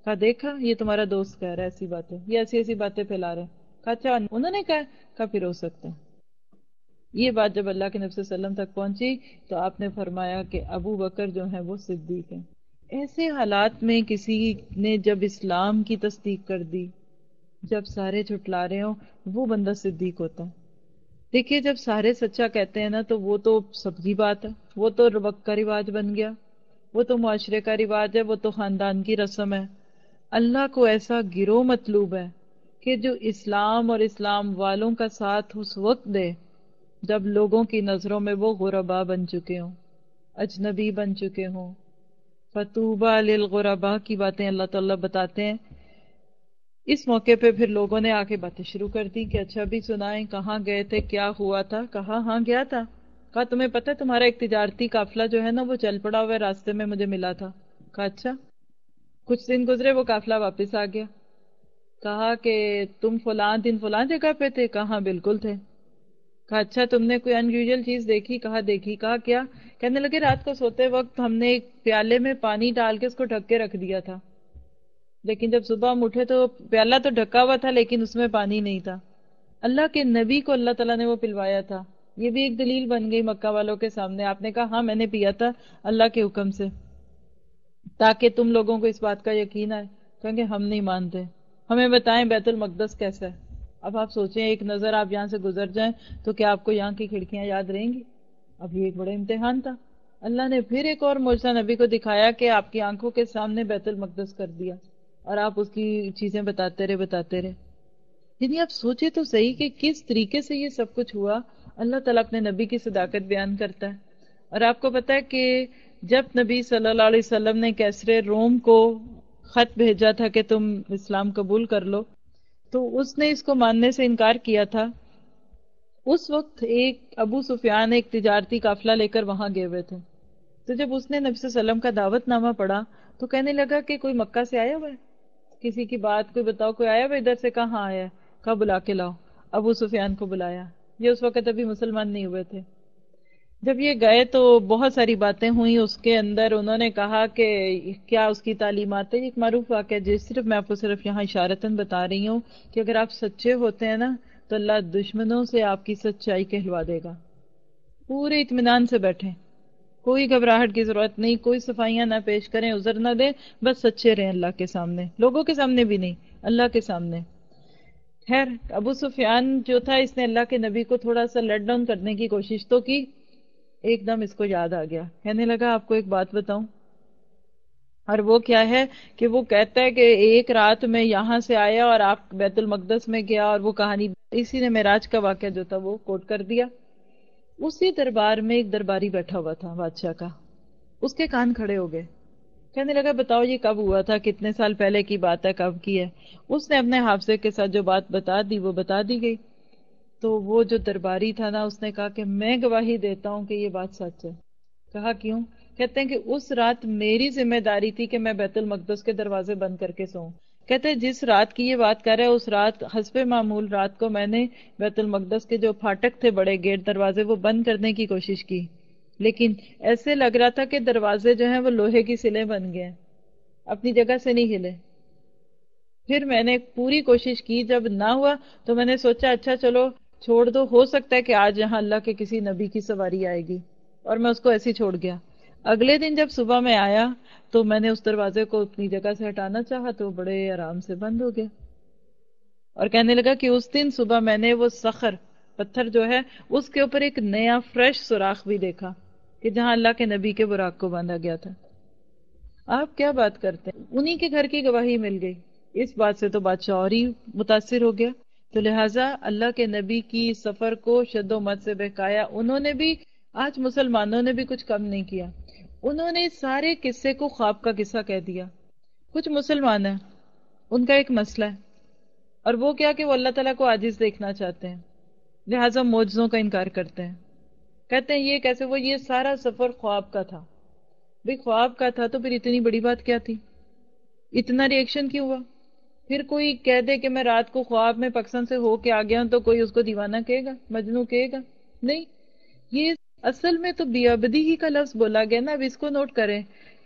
کہا دیکھا یہ تمہارا دوست کہہ رہا ہے ایسی باتیں، یہ ایسی ایسی باتیں پھیلا رہے ہیں۔ کہا اچھا انہوں نے کہا؟ کہا پھر ہو سکتا ہے۔ یہ بات جب اللہ کے نبی صلی اللہ علیہ وسلم تک پہنچی تو آپ نے فرمایا کہ ابو بکر جو ہیں وہ صدیق ہیں۔ ایسے حالات میں کسی نے جب اسلام کی تصدیق کر دی، جب سارے جھٹلا رہے ہوں، وہ بندہ صدیق ہوتا ہے۔ دیکھیے جب سارے سچا کہتے ہیں نا تو وہ تو سبزی بات ہے، وہ تو وقت کا رواج بن گیا، وہ تو معاشرے کا رواج ہے، وہ تو خاندان کی رسم ہے۔ اللہ کو ایسا گروہ مطلوب ہے کہ جو اسلام اور اسلام والوں کا ساتھ اس وقت دے جب لوگوں کی نظروں میں وہ غربا بن چکے ہوں، اجنبی بن چکے ہوں۔ فطوبى للغرباء کی باتیں اللہ تعالیٰ بتاتے ہیں۔ اس موقع پہ پھر لوگوں نے آ کے باتیں شروع کر دی کہ اچھا بھی سنائیں کہاں گئے تھے، کیا ہوا تھا؟ کہا ہاں گیا تھا۔ کہا تمہیں پتہ ہے تمہارا ایک تجارتی قافلہ جو ہے نا وہ چل پڑا ہوا ہے، راستے میں مجھے ملا تھا۔ کہا اچھا۔ کچھ دن گزرے وہ قافلہ واپس آ گیا۔ کہا کہ تم فلاں دن فلاں جگہ پہ تھے؟ کہا ہاں بالکل تھے۔ کہا اچھا تم نے کوئی ان یوزل چیز دیکھی؟ کہا دیکھی۔ کہا کیا؟ کہنے لگے رات کو سوتے وقت ہم نے ایک پیالے میں پانی ڈال کے اس کو ڈھک کے رکھ دیا تھا، لیکن جب صبح ہم اٹھے تو پیالہ تو ڈھکا ہوا تھا لیکن اس میں پانی نہیں تھا۔ اللہ کے نبی کو اللہ تعالیٰ نے وہ پلوایا تھا۔ یہ بھی ایک دلیل بن گئی مکہ والوں کے سامنے۔ آپ نے کہا ہاں میں نے پیا تھا اللہ کے حکم سے، تاکہ تم لوگوں کو اس بات کا یقین آئے۔ کہیں گے ہم نہیں مانتے، ہمیں بتائیں بیت المقدس کیسا ہے۔ اب آپ سوچیں ایک نظر آپ یہاں سے گزر جائیں تو کیا آپ کو یہاں کی کھڑکیاں یاد رہیں گی؟ اب یہ ایک بڑا امتحان تھا۔ اللہ نے پھر ایک اور معجزہ نبی کو دکھایا کہ آپ کی آنکھوں کے سامنے بیت المقدس کر دیا، اور آپ اس کی چیزیں بتاتے رہے بتاتے رہے۔ یعنی آپ سوچے تو صحیح کہ کس طریقے سے یہ سب کچھ ہوا۔ اللہ تعالیٰ اپنے نبی کی صداقت بیان کرتا ہے۔ اور آپ کو پتا ہے کہ جب نبی صلی اللہ علیہ وسلم نے کیسرے روم کو خط بھیجا تھا کہ تم اسلام قبول کر لو، تو اس نے اس کو ماننے سے انکار کیا تھا۔ اس وقت ایک ابو سفیان ایک تجارتی قافلہ لے کر وہاں گئے ہوئے تھے، تو جب اس نے نبی صلی اللہ علیہ وسلم کا دعوت نامہ پڑھا تو کہنے لگا کہ کوئی مکہ سے آیا ہوا ہے، کسی کی بات کوئی بتاؤ، کوئی آیا ہوا ادھر سے؟ کہاں ہاں آیا ہے۔ کہا بلا کے لاؤ۔ ابو سفیان کو بلایا، یہ اس وقت ابھی مسلمان نہیں ہوئے تھے۔ جب یہ گئے تو بہت ساری باتیں ہوئیں اس کے اندر۔ انہوں نے کہا کہ کیا اس کی تعلیمات ہے، ایک معروف واقعہ جس صرف میں آپ کو صرف یہاں اشارتاً بتا رہی ہوں کہ اگر آپ سچے ہوتے ہیں نا تو اللہ دشمنوں سے آپ کی سچائی کہلوا دے گا۔ پورے اطمینان سے بیٹھیں، کوئی گھبراہٹ کی ضرورت نہیں، کوئی صفائیاں نہ پیش کریں، عذر نہ دیں، بس سچے رہیں اللہ کے سامنے، لوگوں کے سامنے بھی نہیں، اللہ کے سامنے۔ خیر ابو سفیان جو تھا اس نے اللہ کے نبی کو تھوڑا سا لیٹ ڈاؤن کرنے کی کوشش تو کی۔ ایک دم اس کو یاد آ گیا، کہنے لگا آپ کو ایک بات بتاؤں، اور وہ کیا ہے کہ وہ کہتا ہے کہ ایک رات میں یہاں سے آیا اور آپ بیت المقدس میں گیا، اور وہ کہانی اسی نے معراج کا واقعہ جو تھا وہ کوٹ کر دیا۔ اسی دربار میں ایک درباری بیٹھا ہوا تھا بادشاہ کا، اس کے کان کھڑے ہو گئے۔ کہنے لگا بتاؤ یہ کب ہوا تھا، کتنے سال پہلے کی بات ہے، کب کی ہے؟ اس نے اپنے حافظے کے ساتھ جو بات بتا دی وہ بتا دی گئی۔ تو وہ جو درباری تھا نا اس نے کہا کہ میں گواہی دیتا ہوں کہ یہ بات سچ ہے۔ کہا کیوں؟ کہتے ہیں کہ اس رات میری ذمہ داری تھی کہ میں بیت المقدس کے دروازے بند کر کے سوؤں۔ کہتے ہیں جس رات کی یہ بات کر رہے ہیں اس رات حسب معمول رات کو میں نے بیت المقدس کے جو پھاٹک تھے بڑے گیٹ دروازے وہ بند کرنے کی کوشش کی، لیکن ایسے لگ رہا تھا کہ دروازے جو ہیں وہ لوہے کی سلیں بن گئے، اپنی جگہ سے نہیں ہلے۔ پھر میں نے پوری کوشش کی، جب نہ ہوا تو میں نے سوچا اچھا چلو چھوڑ دو، ہو سکتا ہے کہ آج یہاں اللہ کے کسی نبی کی سواری آئے گی، اور میں اس کو ایسے ہی چھوڑ گیا۔ اگلے دن جب صبح میں آیا تو میں نے اس دروازے کو اپنی جگہ سے ہٹانا چاہا تو بڑے آرام سے بند ہو گیا، اور کہنے لگا کہ اس دن صبح میں نے وہ صخر پتھر جو ہے اس کے اوپر ایک نیا فریش سوراخ بھی دیکھا کہ جہاں اللہ کے نبی کے براق کو باندھا گیا تھا۔ آپ کیا بات کرتے ہیں، انہی کے گھر کی گواہی مل گئی۔ اس بات سے تو بادشاہ اور ہی متاثر ہو گیا، تو لہٰذا اللہ کے نبی کی سفر کو شد و مت سے بہکایا۔ انہوں نے بھی، آج مسلمانوں نے بھی کچھ کم نہیں کیا، انہوں نے سارے قصے کو خواب کا قصہ کہہ دیا۔ کچھ مسلمان ہیں ان کا ایک مسئلہ ہے، اور وہ کیا کہ وہ اللہ تعالیٰ کو عاجز دیکھنا چاہتے ہیں، لہٰذا معجزوں کا انکار کرتے ہیں، کہتے ہیں یہ کیسے، وہ یہ سارا سفر خواب کا تھا۔ بھئی خواب کا تھا تو پھر اتنی بڑی بات کیا تھی، اتنا ریئیکشن کیوں ہوا؟ پھر کوئی کہہ دے کہ میں رات کو خواب میں پاکستان سے ہو کے آ گیا ہوں تو کوئی اس کو دیوانہ کہے گا، مجنوں کہے گا؟ نہیں، یہ اصل میں تو بیابدی ہی کا لفظ بولا گیا نا۔ اب اس کو نوٹ کریں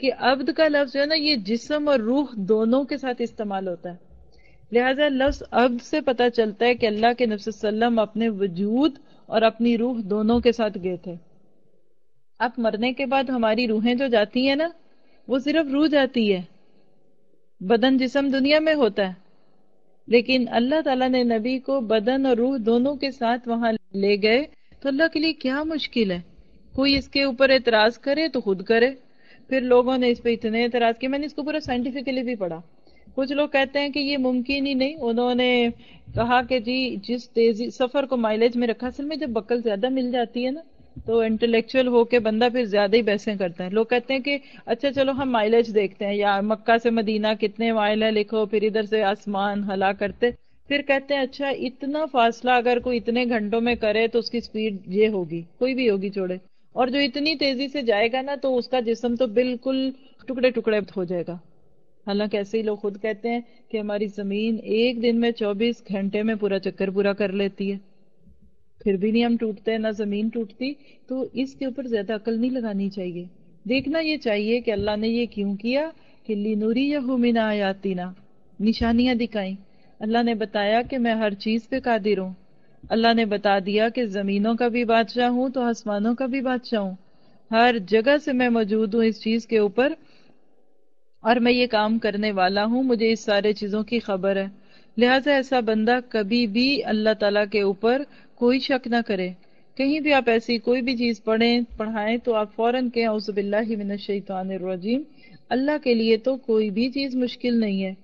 کہ عبد کا لفظ جو ہے نا یہ جسم اور روح دونوں کے ساتھ استعمال ہوتا ہے، لہذا لفظ عبد سے پتہ چلتا ہے کہ اللہ کے نبی صلی اللہ علیہ وسلم اپنے وجود اور اپنی روح دونوں کے ساتھ گئے تھے۔ اب مرنے کے بعد ہماری روحیں جو جاتی ہیں نا وہ صرف روح جاتی ہے، بدن جسم دنیا میں ہوتا ہے، لیکن اللہ تعالیٰ نے نبی کو بدن اور روح دونوں کے ساتھ وہاں لے گئے، تو اللہ کے لیے کیا مشکل ہے؟ کوئی اس کے اوپر اعتراض کرے تو خود کرے، پھر لوگوں نے اس پہ اتنے اعتراض کیے، میں نے اس کو پورا سائنٹیفکلی بھی پڑھا۔ کچھ لوگ کہتے ہیں کہ یہ ممکن ہی نہیں، انہوں نے کہا کہ جی جس تیزی سفر کو مائلیج میں رکھا، اصل میں جب بکل زیادہ مل جاتی ہے نا تو انٹلیکچوئل ہو کے بندہ پھر زیادہ ہی بحثیں کرتا ہے۔ لوگ کہتے ہیں کہ اچھا چلو ہم مائلیج دیکھتے ہیں، یا مکہ سے مدینہ کتنے مائل ہے لکھو، پھر ادھر سے آسمان ہلا کرتے، پھر کہتے ہیں اچھا اتنا فاصلہ اگر کوئی اتنے گھنٹوں میں کرے تو اس کی سپیڈ یہ ہوگی، کوئی بھی ہوگی چھوڑے، اور جو اتنی تیزی سے جائے گا نا تو اس کا جسم تو بالکل ٹکڑے ٹکڑے ہو جائے گا۔ حالانکہ ایسے ہی لوگ خود کہتے ہیں کہ ہماری زمین ایک دن میں چوبیس گھنٹے میں پورا چکر پورا کر لیتی ہے، پھر بھی نہیں ہم ٹوٹتے، نہ زمین ٹوٹتی۔ تو اس کے اوپر زیادہ عقل نہیں لگانی چاہیے، دیکھنا یہ چاہیے کہ اللہ نے یہ کیوں کیا، کہ لِنُرِيَهُ مِنْ آیاتنا، نشانیاں دکھائیں۔ اللہ نے بتایا کہ میں ہر چیز پہ قادر ہوں، اللہ نے بتا دیا کہ زمینوں کا بھی بادشاہ ہوں تو آسمانوں کا بھی بادشاہ ہوں، ہر جگہ سے میں موجود ہوں اس چیز کے اوپر، اور میں یہ کام کرنے والا ہوں، مجھے اس سارے چیزوں کی خبر ہے۔ لہٰذا ایسا بندہ کبھی بھی اللہ تعالیٰ کے اوپر کوئی شک نہ کرے، کہیں بھی آپ ایسی کوئی بھی چیز پڑھیں پڑھائیں تو آپ فوراً کہیں اعوذ باللہ من الشیطان الرجیم، اللہ کے لیے تو کوئی بھی چیز مشکل نہیں ہے۔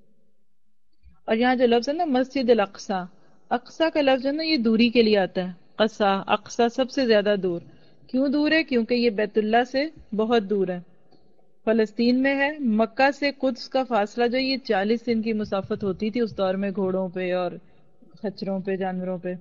اور یہاں جو لفظ ہے نا مسجد الاقصی، اقصی کا لفظ ہے نا یہ دوری کے لیے آتا ہے، قصا اقصی سب سے زیادہ دور، کیوں دور ہے؟ کیونکہ یہ بیت اللہ سے بہت دور ہے، فلسطین میں ہے۔ مکہ سے قدس کا فاصلہ جو یہ چالیس دن کی مسافت ہوتی تھی اس دور میں، گھوڑوں پہ اور خچروں پہ، جانوروں پہ،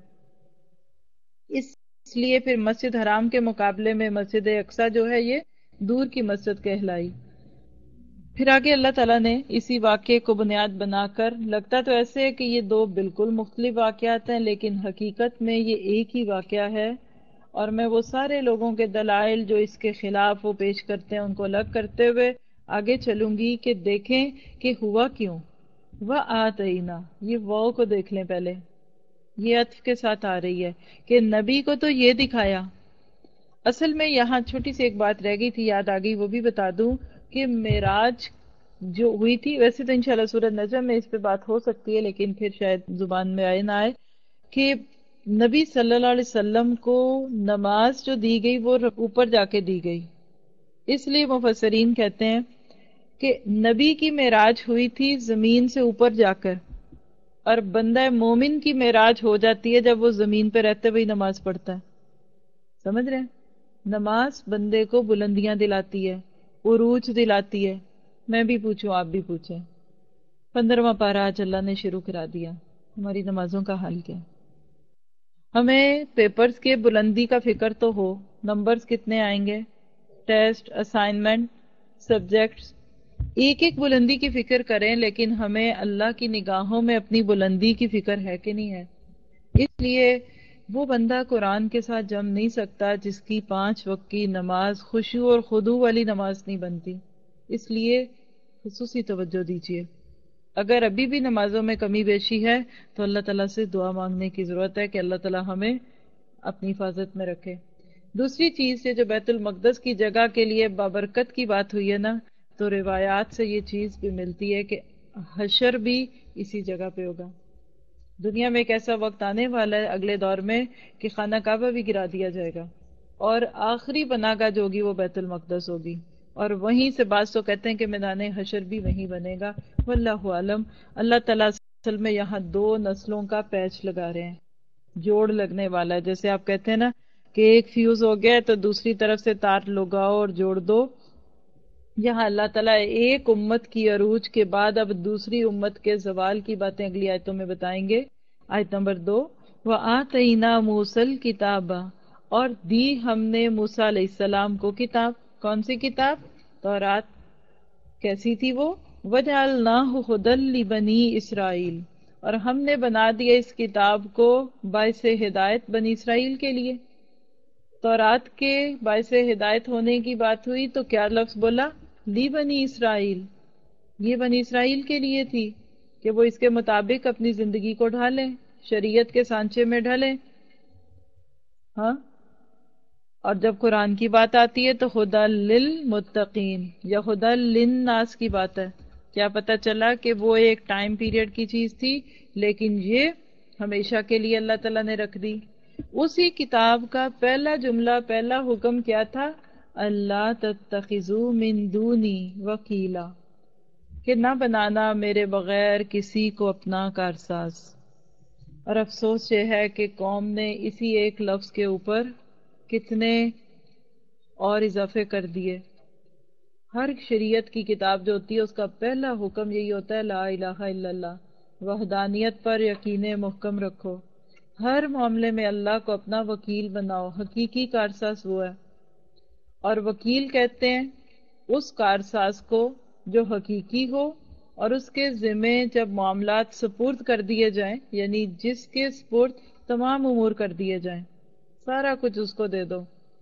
اس لیے پھر مسجد حرام کے مقابلے میں مسجد اقصی جو ہے یہ دور کی مسجد کہلائی۔ پھر آگے اللہ تعالیٰ نے اسی واقعے کو بنیاد بنا کر، لگتا تو ایسے ہے کہ یہ دو بالکل مختلف واقعات ہیں لیکن حقیقت میں یہ ایک ہی واقعہ ہے، اور میں وہ سارے لوگوں کے دلائل جو اس کے خلاف وہ پیش کرتے ہیں ان کو الگ کرتے ہوئے آگے چلوں گی کہ دیکھیں کہ ہوا کیوں۔ وَآتَيْنَا، یہ واو کو دیکھ لیں پہلے، یہ عطف کے ساتھ آ رہی ہے کہ نبی کو تو یہ دکھایا۔ اصل میں یہاں چھوٹی سی ایک بات رہ گئی تھی، یاد آ گئی، وہ بھی بتا دوں کہ معراج جو ہوئی تھی، ویسے تو انشاءاللہ سورۃ نجم میں اس پہ بات ہو سکتی ہے لیکن پھر شاید زبان میں آئے نہ آئے، کہ نبی صلی اللہ علیہ وسلم کو نماز جو دی گئی وہ اوپر جا کے دی گئی، اس لیے مفسرین کہتے ہیں کہ نبی کی معراج ہوئی تھی زمین سے اوپر جا کر، اور بندہ مومن کی معراج ہو جاتی ہے جب وہ زمین پہ رہتے ہوئے نماز پڑھتا ہے۔ سمجھ رہے ہیں؟ نماز بندے کو بلندیاں دلاتی ہے، عروج دلاتی ہے۔ میں بھی پوچھوں، آپ بھی پوچھیں، پندرہواں پارہ آج اللہ نے شروع کرا دیا، ہماری نمازوں کا حال کیا؟ ہمیں پیپرز کے بلندی کا فکر تو ہو، نمبرز کتنے آئیں گے، ٹیسٹ، اسائنمنٹ، سبجیکٹس، ایک ایک بلندی کی فکر کریں، لیکن ہمیں اللہ کی نگاہوں میں اپنی بلندی کی فکر ہے کہ نہیں ہے؟ اس لیے وہ بندہ قرآن کے ساتھ جم نہیں سکتا جس کی پانچ وقت کی نماز خشوع اور خضوع والی نماز نہیں بنتی، اس لیے خصوصی توجہ دیجیے۔ اگر ابھی بھی نمازوں میں کمی بیشی ہے تو اللہ تعالیٰ سے دعا مانگنے کی ضرورت ہے کہ اللہ تعالیٰ ہمیں اپنی حفاظت میں رکھے۔ دوسری چیز یہ جو بیت المقدس کی جگہ کے لیے بابرکت کی بات ہوئی ہے نا، تو روایات سے یہ چیز بھی ملتی ہے کہ حشر بھی اسی جگہ پہ ہوگا۔ دنیا میں ایک ایسا وقت آنے والا ہے اگلے دور میں کہ خانہ کعبہ بھی گرا دیا جائے گا، اور آخری پناہ گاہ جو ہوگی وہ بیت المقدس ہوگی، اور وہیں سے بعض تو کہتے ہیں کہ میدان حشر بھی وہیں بنے گا۔ واللہ عالم۔ اللہ تعالیٰ اصل میں یہاں دو نسلوں کا پیچ لگا رہے ہیں، جوڑ لگنے والا ہے، جیسے آپ کہتے ہیں نا کہ ایک فیوز ہو گیا تو دوسری طرف سے تار لگاؤ اور جوڑ دو۔ یہاں اللہ تعالیٰ ایک امت کی عروج کے بعد اب دوسری امت کے زوال کی باتیں اگلی آیتوں میں بتائیں گے۔ آیت نمبر دو، وَآتَيْنَا مُوسَى الْكِتَابَ، اور دی ہم نے موسیٰ علیہ السلام کو کتاب۔ کون سی کتاب؟ تورات۔ کیسی تھی وہ؟ وَجَعَلْنَاهُ هُدًى لِبَنِي اسرائیل، اور ہم نے بنا دیا اس کتاب کو باعث ہدایت بنی اسرائیل کے لیے۔ تورات کے باعث ہدایت ہونے کی بات ہوئی تو کیا لفظ بولا؟ لی بنی اسرائیل، یہ بنی اسرائیل کے لیے تھی کہ وہ اس کے مطابق اپنی زندگی کو ڈھالیں، شریعت کے سانچے میں ڈھلیں. ہاں، اور جب قرآن کی بات آتی ہے تو خدا للمتقین یا خدا للناس کی بات ہے. کیا پتہ چلا کہ وہ ایک ٹائم پیریڈ کی چیز تھی، لیکن یہ ہمیشہ کے لیے اللہ تعالیٰ نے رکھ دی. اسی کتاب کا پہلا جملہ، پہلا حکم کیا تھا؟ اللہ تتخذوا من دونی وکیلا، کہ نہ بنانا میرے بغیر کسی کو اپنا کارساز. اور افسوس یہ ہے کہ قوم نے اسی ایک لفظ کے اوپر کتنے اور اضافے کر دیے. ہر شریعت کی کتاب جو ہوتی ہے اس کا پہلا حکم یہی ہوتا ہے لا الہ الا اللہ، وحدانیت پر یقین محکم رکھو، ہر معاملے میں اللہ کو اپنا وکیل بناؤ. حقیقی کارساز وہ ہے، اور وکیل کہتے ہیں اس کارساز کو جو حقیقی ہو اور اس کے ذمے جب معاملات سپرد کر دیے جائیں، یعنی جس کے سپرد تمام امور کر دیے جائیں، سارا کچھ اس کو دے دو،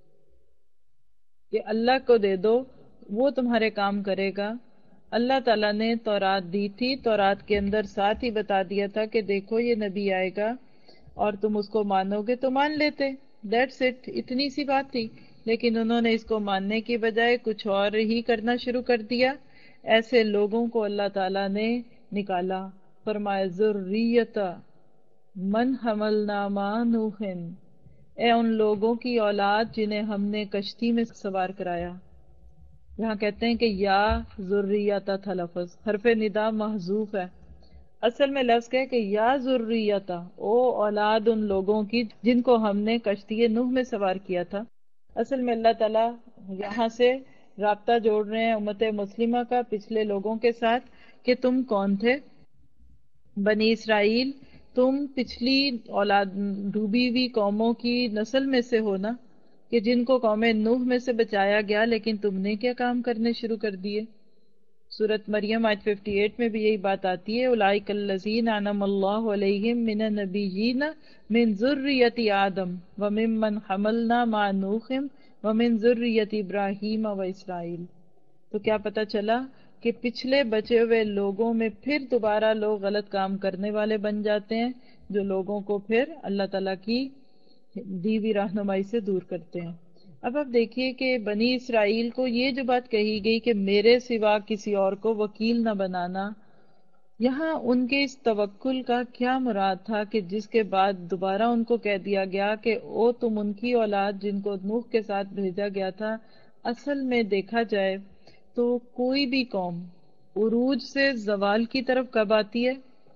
کہ اللہ کو دے دو، وہ تمہارے کام کرے گا. اللہ تعالیٰ نے تورات دی تھی، تورات کے اندر ساتھ ہی بتا دیا تھا کہ دیکھو یہ نبی آئے گا اور تم اس کو مانو گے تو مان لیتے، دیٹس اٹ، اتنی سی بات تھی. لیکن انہوں نے اس کو ماننے کی بجائے کچھ اور ہی کرنا شروع کر دیا. ایسے لوگوں کو اللہ تعالیٰ نے نکالا. فرمایا ذریۃ من حملنا مع نوح، اے ان لوگوں کی اولاد جنہیں ہم نے کشتی میں سوار کرایا. یہاں کہتے ہیں کہ یا ذریۃ تھا لفظ، حرف ندا محذوف ہے. اصل میں لفظ ہے کہ یا ذریۃ، او اولاد ان لوگوں کی جن کو ہم نے کشتی نوح میں سوار کیا تھا. اصل میں اللہ تعالیٰ یہاں سے رابطہ جوڑ رہے ہیں امت مسلمہ کا پچھلے لوگوں کے ساتھ کہ تم کون تھے. بنی اسرائیل، تم پچھلی اولاد ڈوبی ہوئی قوموں کی نسل میں سے ہو نا، کہ جن کو قوم نوح میں سے بچایا گیا، لیکن تم نے کیا کام کرنے شروع کر دیے. سورۃ مریم آیت اٹھاون میں بھی یہی بات آتی ہے، اولئک الذین انعم اللہ علیہم من النبیین من ذریۃ آدم وممن حملنا مع نوح ومن ذریۃ ابراہیم و اسرائیل. تو کیا پتہ چلا کہ پچھلے بچے ہوئے لوگوں میں پھر دوبارہ لوگ غلط کام کرنے والے بن جاتے ہیں، جو لوگوں کو پھر اللہ تعالیٰ کی دی ہوئی رہنمائی سے دور کرتے ہیں. اب آپ دیکھیے کہ بنی اسرائیل کو یہ جو بات کہی گئی کہ میرے سوا کسی اور کو وکیل نہ بنانا، یہاں ان کے اس توکل کا کیا مراد تھا کہ جس کے بعد دوبارہ ان کو کہہ دیا گیا کہ او تم ان کی اولاد جن کو نوح کے ساتھ بھیجا گیا تھا. اصل میں دیکھا جائے تو کوئی بھی قوم عروج سے زوال کی طرف کب آتی ہے؟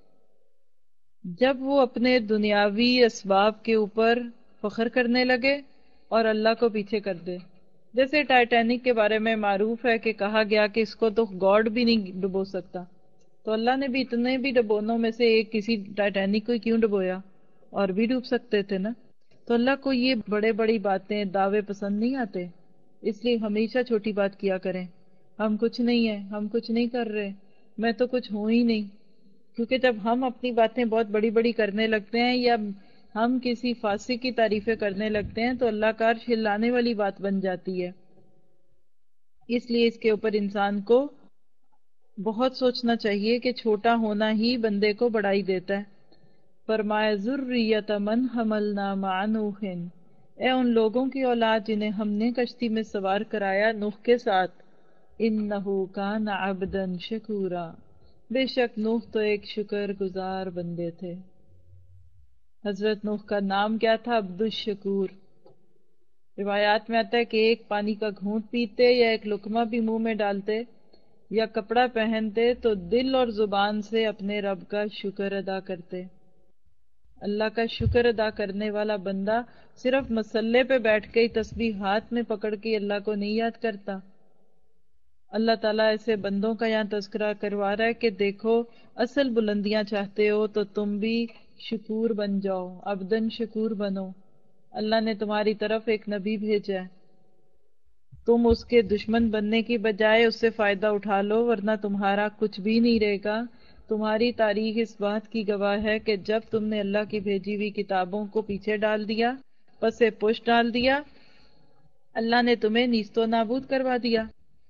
جب وہ اپنے دنیاوی اسباب کے اوپر فخر کرنے لگے اور اللہ کو پیچھے کر دے. جیسے ٹائٹینک کے بارے میں معروف ہے کہ کہا گیا کہ اس کو تو گاڈ بھی نہیں ڈبو سکتا، تو اللہ نے بھی اتنے بھی ڈبونوں میں سے ایک کسی ٹائٹینک کو کیوں ڈبویا، اور بھی ڈوب سکتے تھے نا. تو اللہ کو یہ بڑے بڑی باتیں دعوے پسند نہیں آتے، اس لیے ہمیشہ چھوٹی بات کیا کریں. ہم کچھ نہیں ہیں، ہم کچھ نہیں کر رہے، میں تو کچھ ہوں ہی نہیں. کیونکہ جب ہم اپنی باتیں بہت بڑی بڑی کرنے لگتے ہیں یا ہم کسی فاسق کی تعریفیں کرنے لگتے ہیں تو اللہ کا عرش ہلانے والی بات بن جاتی ہے. اس لیے اس کے اوپر انسان کو بہت سوچنا چاہیے کہ چھوٹا ہونا ہی بندے کو بڑائی دیتا ہے. فرمایا ذریۃ من حملنا مع نوح، اے ان لوگوں کی اولاد جنہیں ہم نے کشتی میں سوار کرایا نوح کے ساتھ. انہ کان عبدا شکورا، بے شک نوح تو ایک شکر گزار بندے تھے. حضرت نوح کا نام کیا تھا؟ عبد الشکور. روایات میں آتا ہے کہ ایک پانی کا گھونٹ پیتے یا ایک لقمہ بھی منہ میں ڈالتے یا کپڑا پہنتے تو دل اور زبان سے اپنے رب کا شکر ادا کرتے. اللہ کا شکر ادا کرنے والا بندہ صرف مسلے پہ بیٹھ کے تسبیح ہاتھ میں پکڑ کے اللہ کو نہیں یاد کرتا. اللہ تعالیٰ ایسے بندوں کا یہاں تذکرہ کروا رہا ہے کہ دیکھو اصل بلندیاں چاہتے ہو تو تم بھی شکور بن جاؤ، عبدن شکور بنو. اللہ نے تمہاری طرف ایک نبی بھیجا ہے، تم اس کے دشمن بننے کی بجائے اس سے فائدہ اٹھا لو، ورنہ تمہارا کچھ بھی نہیں رہے گا. تمہاری تاریخ اس بات کی گواہ ہے کہ جب تم نے اللہ کی بھیجی ہوئی کتابوں کو پیچھے ڈال دیا، پسے پش ڈال دیا، اللہ نے تمہیں نیست و نابود کروا دیا.